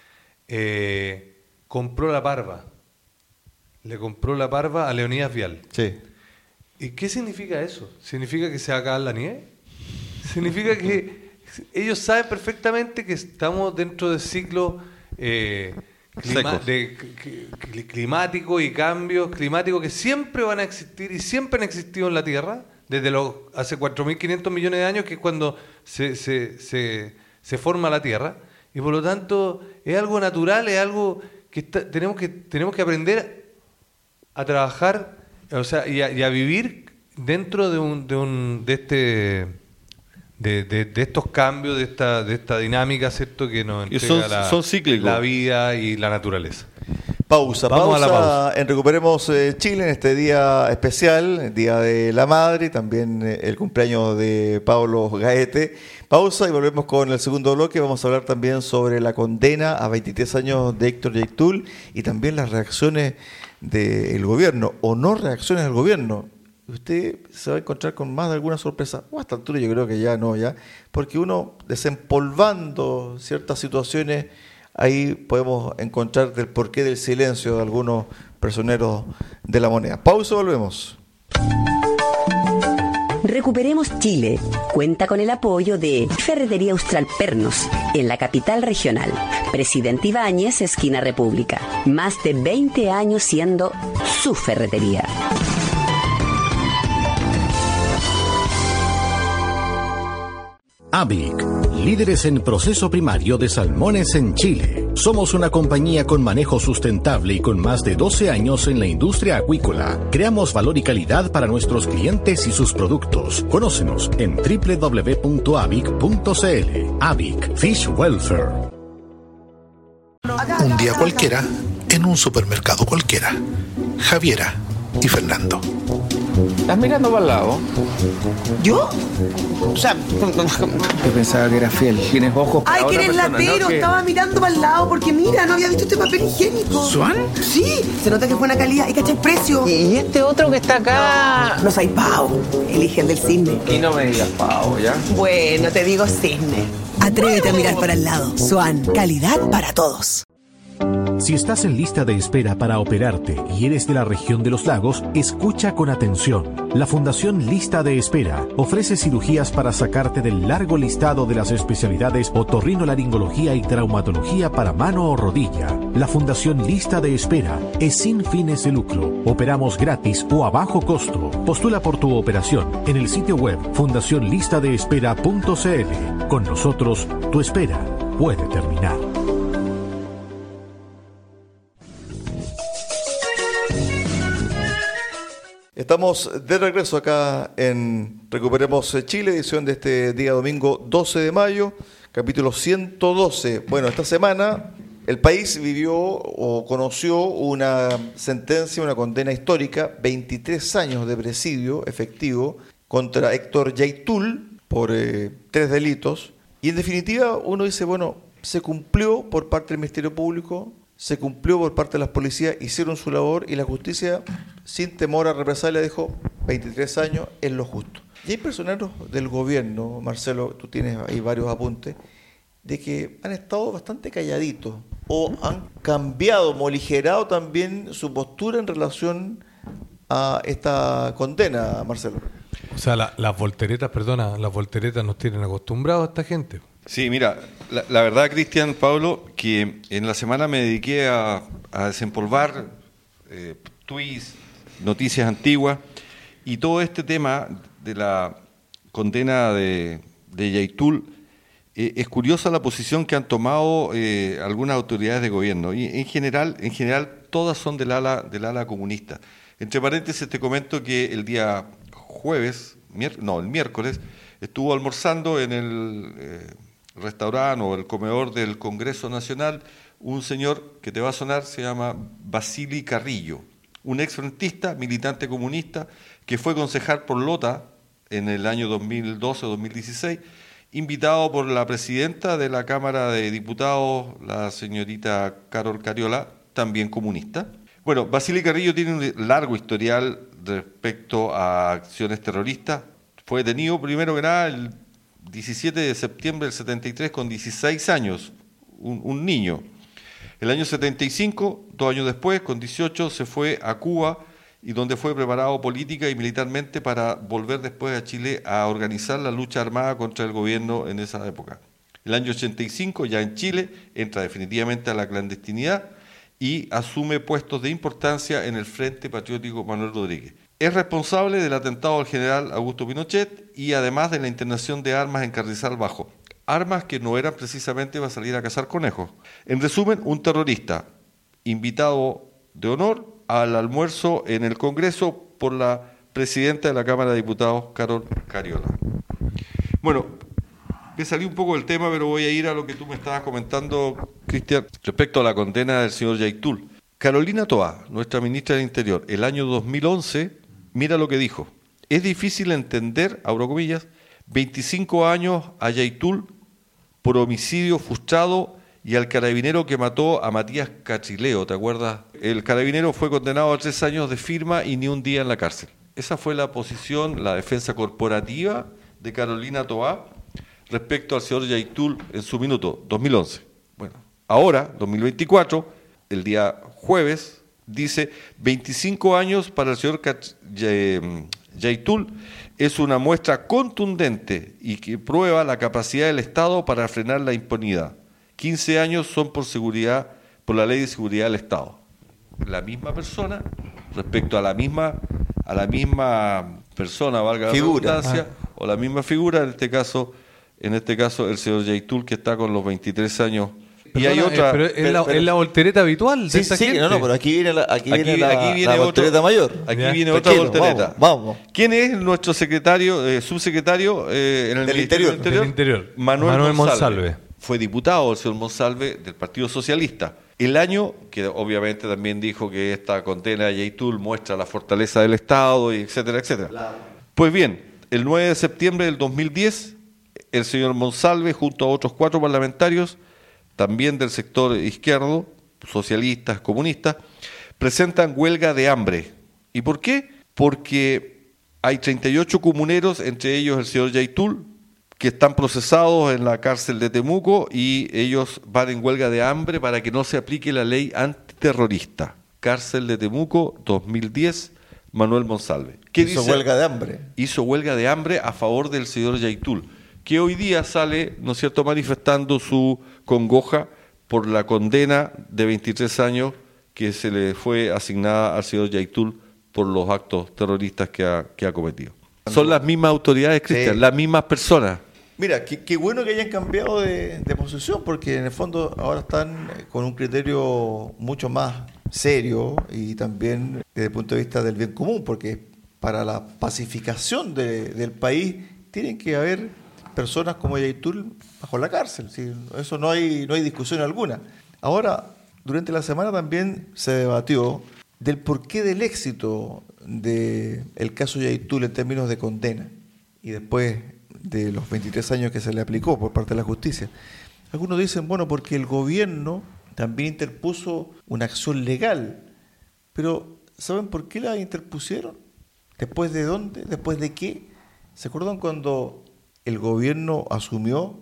compró la parva. Le compró la parva a Leonidas Vial. Sí. ¿Y qué significa eso? ¿Significa que se va a acabar la nieve? Significa que ellos saben perfectamente que estamos dentro de ciclos climáticos y cambios climáticos que siempre van a existir y siempre han existido en la Tierra, desde hace 4.500 millones de años, que es cuando se forma la Tierra, y por lo tanto es algo natural, es algo que tenemos que aprender a trabajar, o sea, y a vivir dentro de estos cambios, de esta dinámica, ¿cierto?, que nos entrega son cíclicos, la vida y la naturaleza. Pausa a la pausa. En Recuperemos Chile, en este día especial, el Día de la Madre, y también el cumpleaños de Pablo Gaete. Pausa y volvemos con el segundo bloque. Vamos a hablar también sobre la condena a 23 años de Héctor Yaitul y también las reacciones del gobierno, o no reacciones del gobierno. Usted se va a encontrar con más de alguna sorpresa, o a esta altura yo creo que ya no, porque uno, desempolvando ciertas situaciones, ahí podemos encontrar del porqué del silencio de algunos personeros de la moneda. Pausa, volvemos. Recuperemos Chile. Cuenta con el apoyo de Ferretería Austral Pernos, en la capital regional. Presidente Ibáñez, esquina República. Más de 20 años siendo su ferretería. AVIC, líderes en proceso primario de salmones en Chile. Somos una compañía con manejo sustentable y con más de 12 años en la industria acuícola. Creamos valor y calidad para nuestros clientes y sus productos. Conócenos en www.avic.cl. AVIC, Fish Welfare. Un día cualquiera, en un supermercado cualquiera. Javiera y Fernando. ¿Estás mirando para el lado? ¿Yo? O sea, Yo pensaba que era fiel. Tienes ojos para ay, que otra eres persona, latero. ¿no? Que- Estaba mirando para el lado porque mira, no había visto este papel higiénico. ¿Swan? Sí, se nota que es buena calidad. ¿Y cachai el precio? Y este otro que está acá... No soy pavo. Elige el del cisne. Y no me digas pavo, ¿ya? Bueno, te digo cisne. Atrévete a mirar para el lado. Swan, calidad para todos. Si estás en lista de espera para operarte y eres de la región de los lagos, escucha con atención. La Fundación Lista de Espera ofrece cirugías para sacarte del largo listado de las especialidades otorrinolaringología y traumatología para mano o rodilla. La Fundación Lista de Espera es sin fines de lucro. Operamos gratis o a bajo costo. Postula por tu operación en el sitio web fundacionlistadeespera.cl. Con nosotros, tu espera puede terminar. Estamos de regreso acá en Recuperemos Chile, edición de este día domingo 12 de mayo, capítulo 112. Bueno, esta semana el país vivió o conoció una sentencia, una condena histórica, 23 años de presidio efectivo contra Héctor Yaitul por 3 delitos. Y en definitiva uno dice, bueno, se cumplió por parte del Ministerio Público, se cumplió por parte de las policías, hicieron su labor y la justicia, sin temor a represalia, dijo 23 años es lo justo. Y hay personeros del gobierno, Marcelo, tú tienes ahí varios apuntes, de que han estado bastante calladitos o han cambiado, moligerado también su postura en relación a esta condena, Marcelo. O sea, las volteretas nos tienen acostumbrados a esta gente. Sí, mira, la verdad, Cristian, Pablo, que en la semana me dediqué a desempolvar tweets, noticias antiguas, y todo este tema de la condena de Yaitul, es curiosa la posición que han tomado algunas autoridades de gobierno, y en general todas son del ala comunista. Entre paréntesis te comento que el día el miércoles, estuvo almorzando en el restaurante o el comedor del Congreso Nacional un señor que te va a sonar, se llama Basili Carrillo, un exfrentista, militante comunista, que fue concejal por Lota en el año 2012 o 2016, invitado por la presidenta de la Cámara de Diputados, la señorita Carol Cariola, también comunista. Bueno, Basili Carrillo tiene un largo historial respecto a acciones terroristas. Fue detenido primero que nada el 17 de septiembre del 73 con 16 años, un niño. El año 75, 2 años después, con 18, se fue a Cuba, y donde fue preparado política y militarmente para volver después a Chile a organizar la lucha armada contra el gobierno en esa época. El año 85, ya en Chile, entra definitivamente a la clandestinidad y asume puestos de importancia en el Frente Patriótico Manuel Rodríguez. Es responsable del atentado al general Augusto Pinochet y además de la internación de armas en Carrizal Bajo. Armas que no eran precisamente para salir a cazar conejos. En resumen, un terrorista invitado de honor al almuerzo en el Congreso por la presidenta de la Cámara de Diputados, Carol Cariola. Bueno, me salí un poco del tema, pero voy a ir a lo que tú me estabas comentando, Cristian, respecto a la condena del señor Yaitul. Carolina Toá, nuestra ministra del Interior, el año 2011, mira lo que dijo. Es difícil entender, abro comillas, 25 años a Yaitul por homicidio frustrado y al carabinero que mató a Matías Cachileo, ¿te acuerdas? El carabinero fue condenado a 3 años de firma y ni un día en la cárcel. Esa fue la posición, la defensa corporativa de Carolina Toá respecto al señor Yaitul en su minuto, 2011. Bueno, ahora, 2024, el día jueves, dice 25 años para el señor Yaitul es una muestra contundente y que prueba la capacidad del Estado para frenar la impunidad. 15 años son por la Ley de Seguridad del Estado. La misma persona, respecto a la misma persona, valga la redundancia, o la misma figura, en este caso el señor Yaitul, que está con los 23 años. Perdona, y hay otra, pero es la voltereta habitual de esta gente. No, pero aquí viene la voltereta mayor. Aquí viene otra voltereta. Vamos. ¿Quién es nuestro subsecretario en el Ministerio del Interior? Manuel Monsalve. Fue diputado el señor Monsalve del Partido Socialista. El año, que obviamente también dijo que esta condena de Yaitul muestra la fortaleza del Estado, y etcétera, etcétera. Claro. Pues bien, el 9 de septiembre del 2010, el señor Monsalve, junto a otros 4 parlamentarios, también del sector izquierdo, socialistas, comunistas, presentan huelga de hambre. ¿Y por qué? Porque hay 38 comuneros, entre ellos el señor Yaitul, que están procesados en la cárcel de Temuco, y ellos van en huelga de hambre para que no se aplique la ley antiterrorista. Cárcel de Temuco, 2010, Manuel Monsalve. ¿Qué dice? Huelga de hambre. Hizo huelga de hambre a favor del señor Yaitul, que hoy día sale, ¿no es cierto?, manifestando su congoja por la condena de 23 años que se le fue asignada al señor Yaitul por los actos terroristas que ha cometido. Son las mismas autoridades, Cristian, las mismas personas. Mira, qué bueno que hayan cambiado de posición, porque en el fondo ahora están con un criterio mucho más serio y también desde el punto de vista del bien común, porque para la pacificación del país tienen que haber personas como Yaitul bajo la cárcel. ¿Sí? Eso no hay discusión alguna. Ahora, durante la semana también se debatió del porqué del éxito del caso Yaitul en términos de condena y después de los 23 años que se le aplicó por parte de la justicia. Algunos dicen, bueno, porque el gobierno también interpuso una acción legal. Pero, ¿saben por qué la interpusieron? ¿Después de dónde? ¿Después de qué? ¿Se acuerdan cuando el gobierno asumió,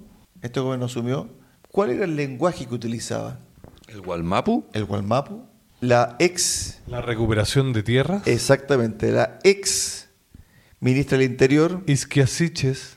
cuál era el lenguaje que utilizaba? ¿El Gualmapu? El Gualmapu. La recuperación de tierras. Exactamente, la ex ministra del Interior. Isquiasiches.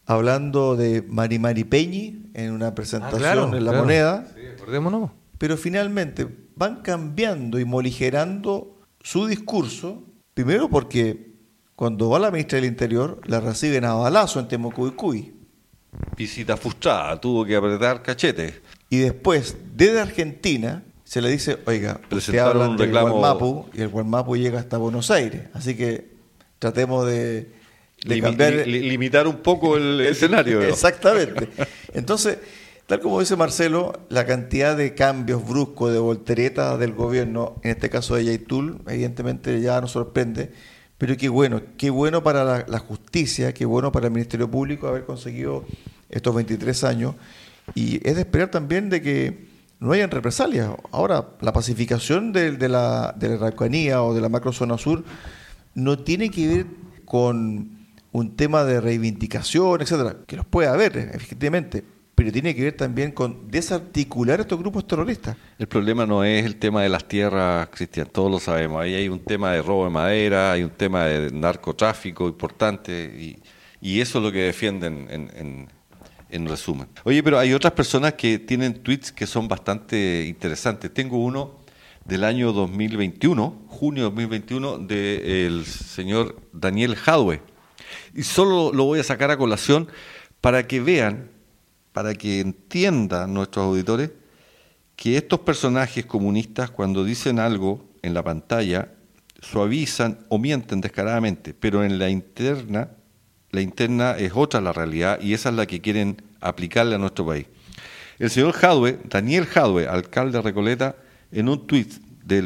hablando de Mari Peñi en una presentación en La Moneda. Sí, acordémonos. Pero finalmente van cambiando y moligerando su discurso, primero porque cuando va la ministra del Interior la reciben a balazo en Temucuicui. Visita frustrada, tuvo que apretar cachetes. Y después, desde Argentina, se le dice, oiga, usted Presentaron habla un del reclamo- Gualmapu y el Gualmapu llega hasta Buenos Aires. Así que tratemos de cambiar... Limitar un poco el escenario. ¿no? Exactamente. Entonces, tal como dice Marcelo, la cantidad de cambios bruscos, de volteretas del gobierno, en este caso de Yaitul, evidentemente ya nos sorprende, pero qué bueno para la justicia, qué bueno para el Ministerio Público haber conseguido estos 23 años, y es de esperar también de que no hayan represalias. Ahora, la pacificación de la Araucanía o de la macrozona sur no tiene que ver con un tema de reivindicación, etcétera, que los puede haber, efectivamente, pero tiene que ver también con desarticular estos grupos terroristas. El problema no es el tema de las tierras, Cristian, todos lo sabemos. Ahí hay un tema de robo de madera, hay un tema de narcotráfico importante, y eso es lo que defienden en resumen. Oye, pero hay otras personas que tienen tweets que son bastante interesantes. Tengo uno del año 2021, junio de 2021, del señor Daniel Jadwe. Y solo lo voy a sacar a colación para que vean, para que entiendan nuestros auditores, que estos personajes comunistas, cuando dicen algo en la pantalla, suavizan o mienten descaradamente, pero en la interna es otra la realidad, y esa es la que quieren aplicarle a nuestro país. El señor Jadwe, Daniel Jadwe, alcalde de Recoleta, en un tuit del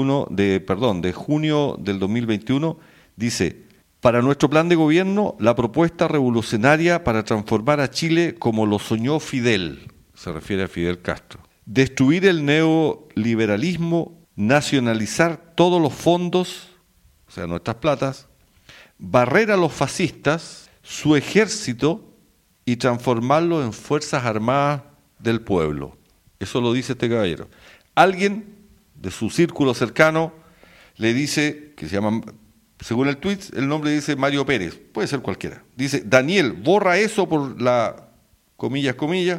de junio del 2021, dice: para nuestro plan de gobierno, la propuesta revolucionaria para transformar a Chile como lo soñó Fidel, se refiere a Fidel Castro, destruir el neoliberalismo, nacionalizar todos los fondos, o sea, nuestras platas, barrer a los fascistas, su ejército, y transformarlo en fuerzas armadas del pueblo. Eso lo dice este caballero. Alguien de su círculo cercano le dice, que se llama, según el tweet, el nombre dice Mario Pérez, puede ser cualquiera. Dice: Daniel, borra eso por la comillas,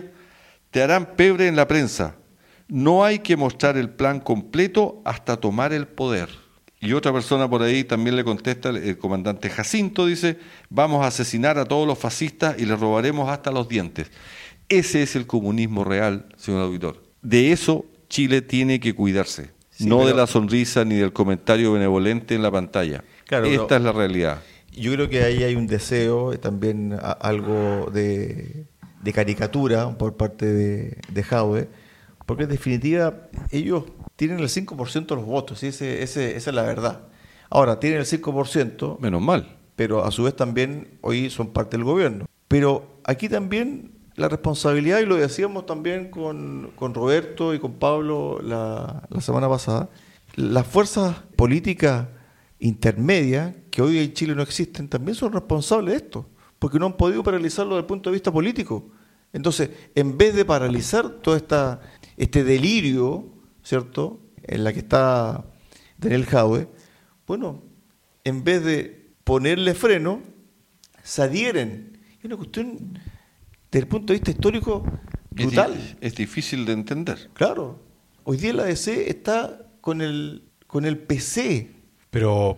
te harán pebre en la prensa. No hay que mostrar el plan completo hasta tomar el poder. Y otra persona por ahí también le contesta, el comandante Jacinto dice: vamos a asesinar a todos los fascistas y les robaremos hasta los dientes. Ese es el comunismo real, señor auditor. De eso Chile tiene que cuidarse, sí, no de la sonrisa ni del comentario benevolente en la pantalla. Claro, esta es la realidad. Yo creo que ahí hay un deseo, también algo de caricatura por parte de Jadwe, porque en definitiva ellos tienen el 5% de los votos, y esa es la verdad. Ahora, tienen el 5%. Menos mal. Pero a su vez también hoy son parte del gobierno. Pero aquí también la responsabilidad, y lo decíamos también con Roberto y con Pablo la semana pasada, las fuerzas políticas intermedias, que hoy en Chile no existen, también son responsables de esto, porque no han podido paralizarlo desde el punto de vista político. Entonces, en vez de paralizar todo este delirio, ¿cierto?, en la que está Daniel Jadwe, bueno, en vez de ponerle freno, se adhieren. Es una cuestión, desde el punto de vista histórico, brutal. Es difícil de entender. Claro. Hoy día la DC está con el PC. Pero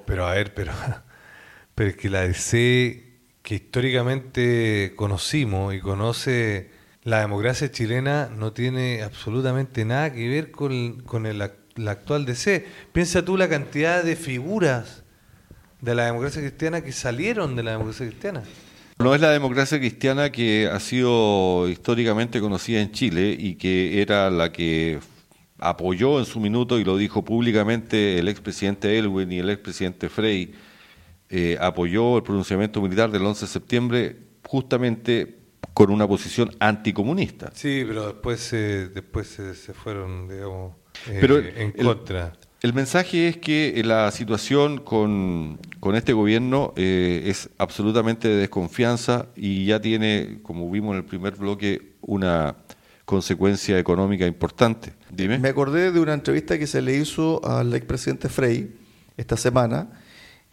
es que la DC, que históricamente conocimos y conoce la democracia chilena, no tiene absolutamente nada que ver con la actual DC. Piensa tú la cantidad de figuras de la democracia cristiana que salieron de la democracia cristiana. No es la democracia cristiana que ha sido históricamente conocida en Chile y que era la que apoyó en su minuto, y lo dijo públicamente el expresidente Elwin y el expresidente Frey, apoyó el pronunciamiento militar del 11 de septiembre justamente con una posición anticomunista. Sí, pero después se fueron, digamos, pero en contra. El mensaje es que la situación con este gobierno es absolutamente de desconfianza y ya tiene, como vimos en el primer bloque, una consecuencia económica importante. Dime. Me acordé de una entrevista que se le hizo al expresidente Frey esta semana,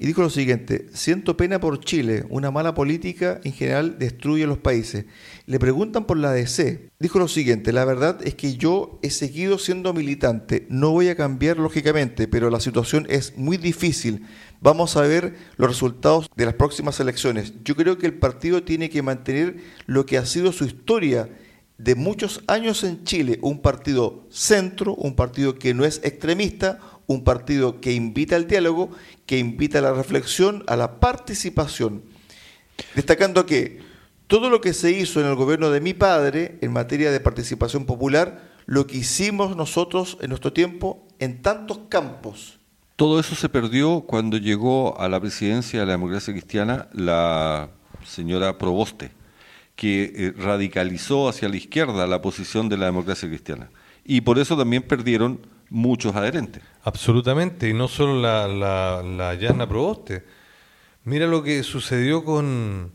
y dijo lo siguiente: siento pena por Chile, una mala política en general destruye los países. Le preguntan por la ADC, dijo lo siguiente: la verdad es que yo he seguido siendo militante, no voy a cambiar lógicamente, pero la situación es muy difícil. Vamos a ver los resultados de las próximas elecciones. Yo creo que el partido tiene que mantener lo que ha sido su historia de muchos años en Chile, un partido centro, un partido que no es extremista, un partido que invita al diálogo, que invita a la reflexión, a la participación, destacando que todo lo que se hizo en el gobierno de mi padre en materia de participación popular, lo que hicimos nosotros en nuestro tiempo en tantos campos. Todo eso se perdió cuando llegó a la presidencia de la Democracia Cristiana la señora Proboste, que radicalizó hacia la izquierda la posición de la Democracia Cristiana. Y por eso también perdieron muchos adherentes. Absolutamente, y no solo la Yarna Proboste. Mira lo que sucedió con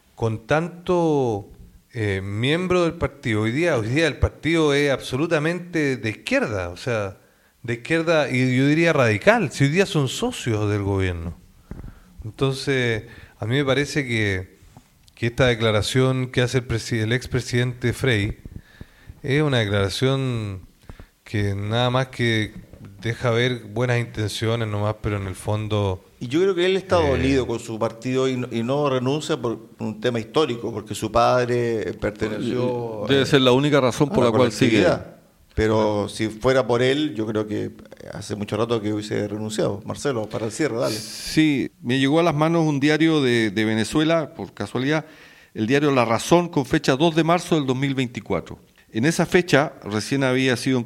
tanto miembro del partido. Hoy día el partido es absolutamente de izquierda, o sea, de izquierda y yo diría radical. Si hoy día son socios del gobierno. Entonces, a mí me parece que esta declaración que hace el expresidente Frei es una declaración que nada más que deja ver buenas intenciones nomás, pero en el fondo... Y yo creo que él está dolido con su partido y no renuncia por un tema histórico, porque su padre perteneció... Debe ser la única razón por la cual sigue. Pero si fuera por él, yo creo que hace mucho rato que hubiese renunciado. Marcelo, para el cierre, dale. Sí, me llegó a las manos un diario de Venezuela, por casualidad, el diario La Razón, con fecha 2 de marzo del 2024. En esa fecha recién había sido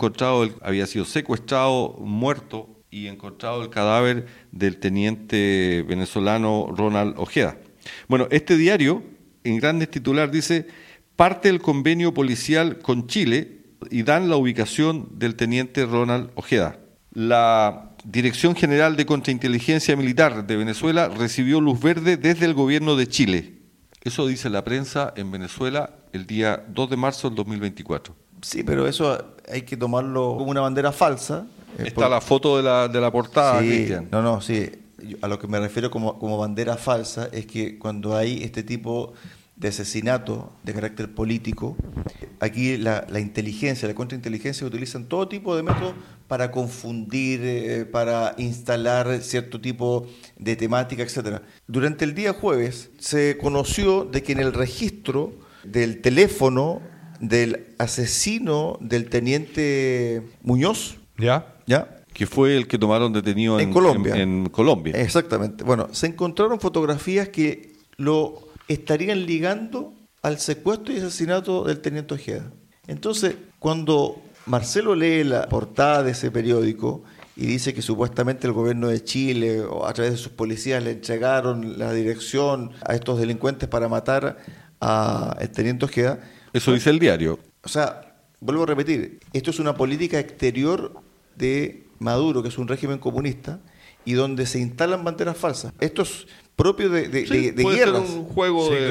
secuestrado, muerto y encontrado el cadáver del teniente venezolano Ronald Ojeda. Bueno, este diario, en grandes titular, dice: parte del convenio policial con Chile, y dan la ubicación del teniente Ronald Ojeda. La Dirección General de Contrainteligencia Militar de Venezuela recibió luz verde desde el gobierno de Chile. Eso dice la prensa en Venezuela el día 2 de marzo del 2024. Sí, pero eso hay que tomarlo como una bandera falsa. Está la foto de la portada, sí, Cristian. Sí. A lo que me refiero como bandera falsa es que cuando hay este tipo de asesinato de carácter político, aquí la inteligencia, la contrainteligencia utilizan todo tipo de métodos para confundir, para instalar cierto tipo de temática, etcétera. Durante el día jueves se conoció de que en el registro del teléfono del asesino del teniente Muñoz, ¿ya? Que fue el que tomaron detenido en Colombia. En Colombia. Exactamente. Bueno, se encontraron fotografías que lo estarían ligando al secuestro y asesinato del teniente Ojeda. Entonces, cuando Marcelo lee la portada de ese periódico y dice que supuestamente el gobierno de Chile, o a través de sus policías, le entregaron la dirección a estos delincuentes para matar al teniente Ojeda. Eso dice el diario. O sea, vuelvo a repetir, esto es una política exterior de Maduro, que es un régimen comunista, y donde se instalan banderas falsas. Esto es propio de guerras. Un juego de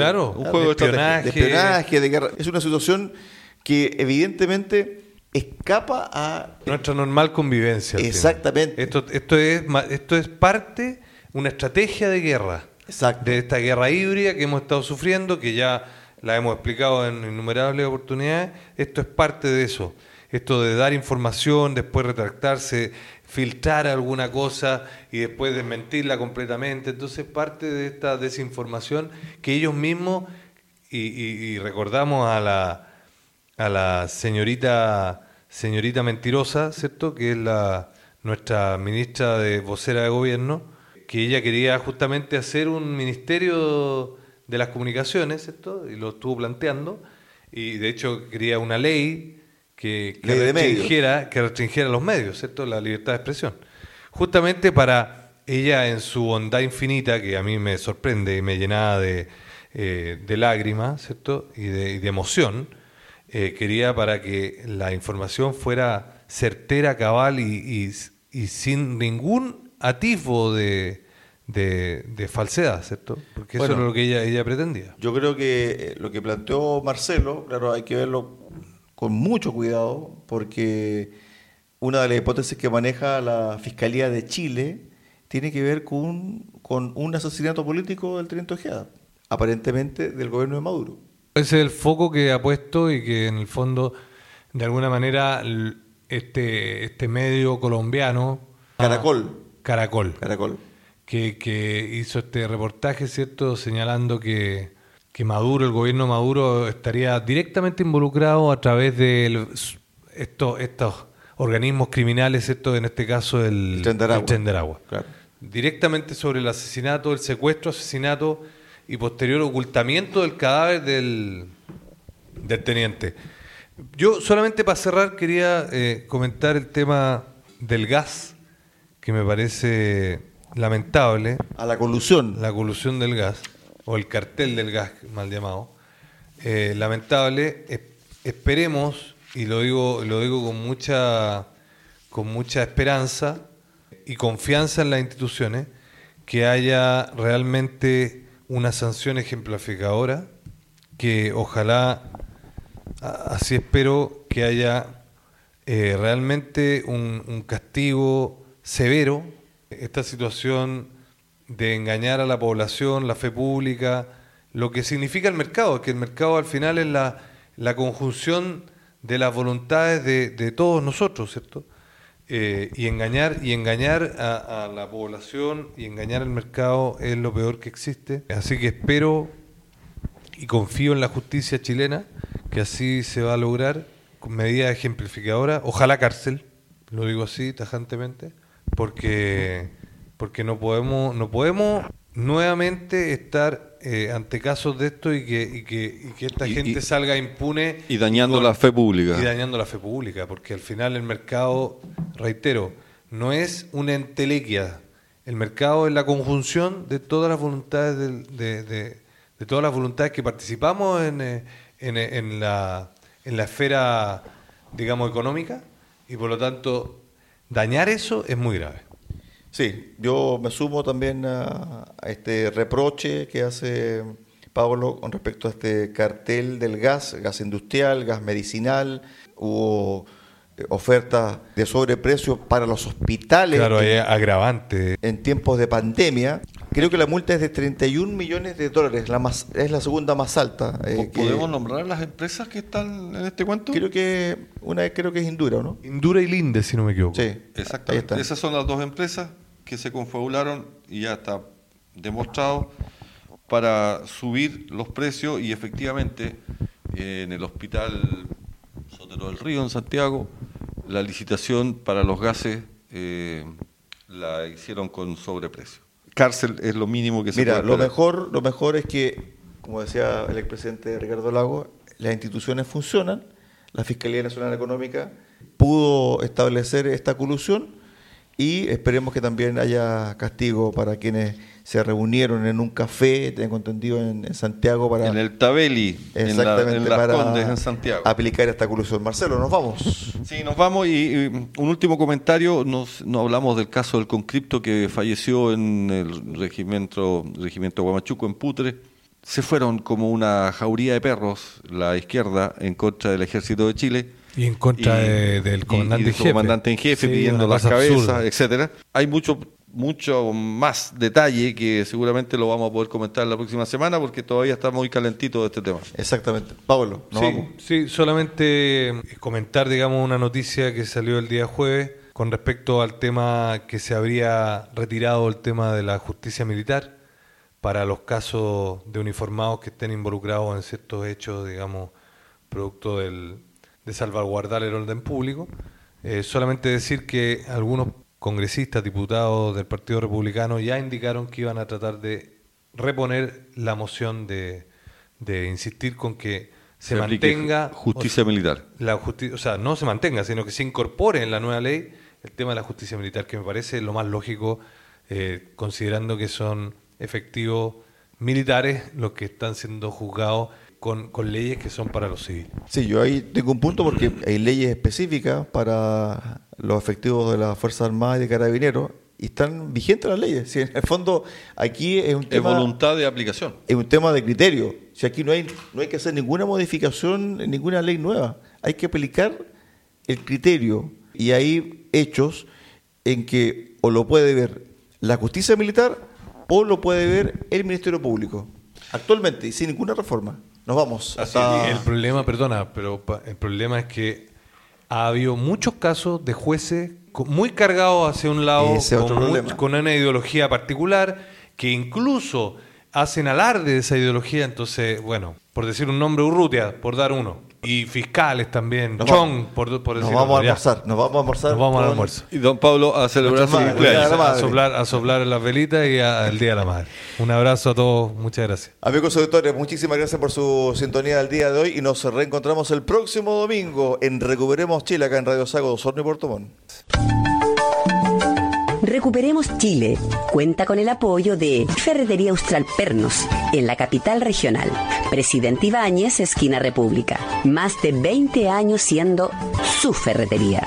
espionaje, de guerra. Es una situación que evidentemente escapa a nuestra normal convivencia. Exactamente. Esto es parte, una estrategia de guerra. Exacto. De esta guerra híbrida que hemos estado sufriendo, que ya la hemos explicado en innumerables oportunidades. Esto es parte de eso. Esto de dar información, después retractarse, filtrar alguna cosa y después desmentirla completamente. Entonces parte de esta desinformación que ellos mismos, y recordamos a la señorita mentirosa, ¿cierto?, que es nuestra ministra de vocera de gobierno, que ella quería justamente hacer un ministerio de las comunicaciones, ¿cierto?, y lo estuvo planteando, y de hecho quería una ley que restringiera los medios, ¿cierto?, la libertad de expresión. Justamente para ella, en su bondad infinita, que a mí me sorprende y me llenaba de lágrimas, ¿cierto?, y de emoción, quería para que la información fuera certera, cabal y sin ningún atisbo de falsedad, ¿cierto? Porque eso era lo que ella pretendía. Yo creo que lo que planteó Marcelo, claro, hay que verlo con mucho cuidado, porque una de las hipótesis que maneja la Fiscalía de Chile tiene que ver con un asesinato político del teniente Ojeda, aparentemente del gobierno de Maduro. Ese es el foco que ha puesto y que en el fondo, de alguna manera, este medio colombiano... Caracol. Que hizo este reportaje, ¿cierto?, señalando que Maduro, el gobierno Maduro, estaría directamente involucrado a través de estos organismos criminales, ¿cierto?, en este caso el Tren de Aragua. Claro. Directamente sobre el asesinato, el secuestro, asesinato y posterior ocultamiento del cadáver del teniente. Yo solamente para cerrar quería comentar el tema del gas, que me parece lamentable. A la colusión. La colusión del gas, o el cartel del gas, mal llamado. Lamentable. Esperemos, y lo digo con mucha esperanza y confianza en las instituciones, que haya realmente una sanción ejemplificadora, que ojalá, así espero, que haya realmente un castigo severo. Esta situación de engañar a la población, la fe pública, lo que significa el mercado, que el mercado al final es la conjunción de las voluntades de todos nosotros, ¿cierto? Y engañar a la población y engañar al mercado es lo peor que existe. Así que espero y confío en la justicia chilena, que así se va a lograr con medidas ejemplificadoras. Ojalá cárcel, lo digo así tajantemente, porque no podemos nuevamente estar ante casos de esto y que esta gente salga impune y dañando la fe pública. Y dañando la fe pública, porque al final el mercado, reitero, no es una entelequia. El mercado es la conjunción de todas las voluntades de todas las voluntades que participamos en la esfera, digamos, económica, y por lo tanto dañar eso es muy grave. Sí, yo me sumo también a este reproche que hace Pablo con respecto a este cartel del gas industrial, gas medicinal. Hubo ofertas de sobreprecio para los hospitales. Claro, hay agravante. En tiempos de pandemia. Creo que la multa es de $31 millones, es la segunda más alta. ¿Podemos nombrar las empresas que están en este cuento? Creo que es Indura, ¿no? Indura y Linde, si no me equivoco. Sí, exactamente. Esas son las dos empresas que se confabularon y ya está demostrado para subir los precios, y efectivamente en el hospital Sotero del Río en Santiago la licitación para los gases la hicieron con sobreprecio. Cárcel es lo mínimo que se puede esperar. Lo mejor es que, como decía el expresidente Ricardo Lagos, las instituciones funcionan. La Fiscalía Nacional Económica pudo establecer esta colusión, y esperemos que también haya castigo para quienes se reunieron en un café, tengo entendido, en Santiago, para en el Tabeli, en Las Condes, en Santiago, aplicar esta colusión. Marcelo, nos vamos. Sí, nos vamos, y un último comentario. No hablamos del caso del conscripto que falleció en el regimiento Guamachuco, en Putre. Se fueron como una jauría de perros, la izquierda, en contra del Ejército de Chile. Y en contra del comandante en jefe, sí, pidiendo las cabezas, etcétera. Hay mucho más detalle que seguramente lo vamos a poder comentar la próxima semana, porque todavía está muy calentito este tema. Exactamente. Pablo, nos vamos. Sí, solamente comentar, digamos, una noticia que salió el día jueves con respecto al tema que se habría retirado el tema de la justicia militar para los casos de uniformados que estén involucrados en ciertos hechos, digamos, producto de salvaguardar el orden público. Solamente decir que algunos congresistas, diputados del Partido Republicano ya indicaron que iban a tratar de reponer la moción de insistir con que se mantenga justicia militar. No se mantenga, sino que se incorpore en la nueva ley el tema de la justicia militar, que me parece lo más lógico, considerando que son efectivos militares los que están siendo juzgados con leyes que son para los civiles. Sí, yo ahí tengo un punto, porque hay leyes específicas para los efectivos de las Fuerzas Armadas y de Carabineros, y están vigentes las leyes. Si en el fondo aquí es un tema... Es voluntad de aplicación. Es un tema de criterio. Si aquí no hay que hacer ninguna modificación, ninguna ley nueva. Hay que aplicar el criterio. Y hay hechos en que o lo puede ver la justicia militar o lo puede ver el Ministerio Público. Actualmente, y sin ninguna reforma. Nos vamos. El problema, perdona, pero el problema es que ha habido muchos casos de jueces muy cargados hacia un lado, con una ideología particular, que incluso hacen alarde de esa ideología. Entonces, bueno, por decir un nombre, Urrutia, por dar uno. Y fiscales también, Chong, por decir nos vamos a almorzar. Nos vamos al almuerzo. Y don Pablo a celebrar su cumpleaños. A soplar las velitas y al Día de la Madre. Un abrazo a todos, muchas gracias. Amigos auditores, muchísimas gracias por su sintonía del día de hoy y nos reencontramos el próximo domingo en Recuperemos Chile, acá en Radio Sago de Osorno y Puerto Montt. Recuperemos Chile cuenta con el apoyo de Ferretería Austral Pernos, en la capital regional. Presidente Ibáñez, esquina República. Más de 20 años siendo su ferretería.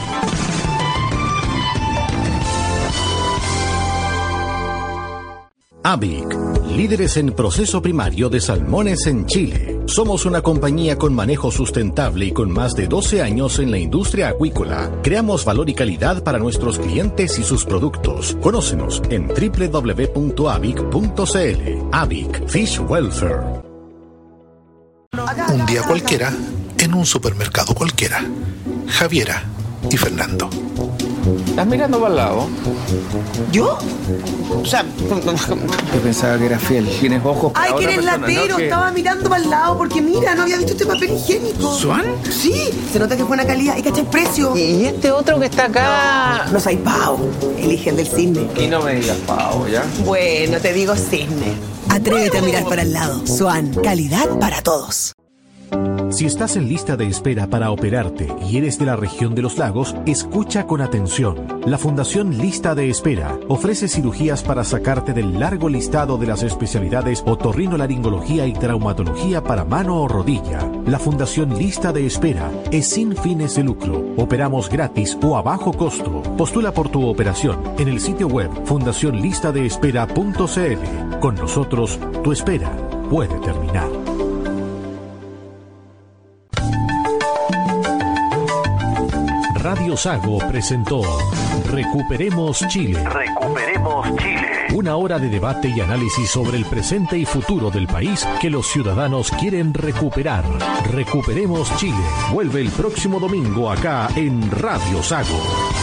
AVIC, líderes en proceso primario de salmones en Chile. Somos una compañía con manejo sustentable y con más de 12 años en la industria acuícola. Creamos valor y calidad para nuestros clientes y sus productos. Conócenos en www.avic.cl. AVIC Fish Welfare. Un día cualquiera, en un supermercado cualquiera, Javiera y Fernando. ¿Estás mirando para el lado? ¿Yo? O sea, yo pensaba que era fiel. Tienes ojos para Ay, que eres latero. Estaba mirando para el lado porque mira, no había visto este papel higiénico. ¿Suan? Sí, se nota que es buena calidad. ¿Y cacha el precio? ¿Y este otro que está acá? No soy pavo. Elige el del cisne. Y no me digas pavo, ¿ya? Bueno, te digo cisne. Atrévete a mirar para el lado. Swan, calidad para todos. Si estás en lista de espera para operarte y eres de la región de los lagos, escucha con atención. La Fundación Lista de Espera ofrece cirugías para sacarte del largo listado de las especialidades otorrinolaringología y traumatología para mano o rodilla. La Fundación Lista de Espera es sin fines de lucro. Operamos gratis o a bajo costo. Postula por tu operación en el sitio web fundacionlistadeespera.cl. Con nosotros, tu espera puede terminar. Radio Sago presentó Recuperemos Chile. Recuperemos Chile. Una hora de debate y análisis sobre el presente y futuro del país que los ciudadanos quieren recuperar. Recuperemos Chile. Vuelve el próximo domingo acá en Radio Sago.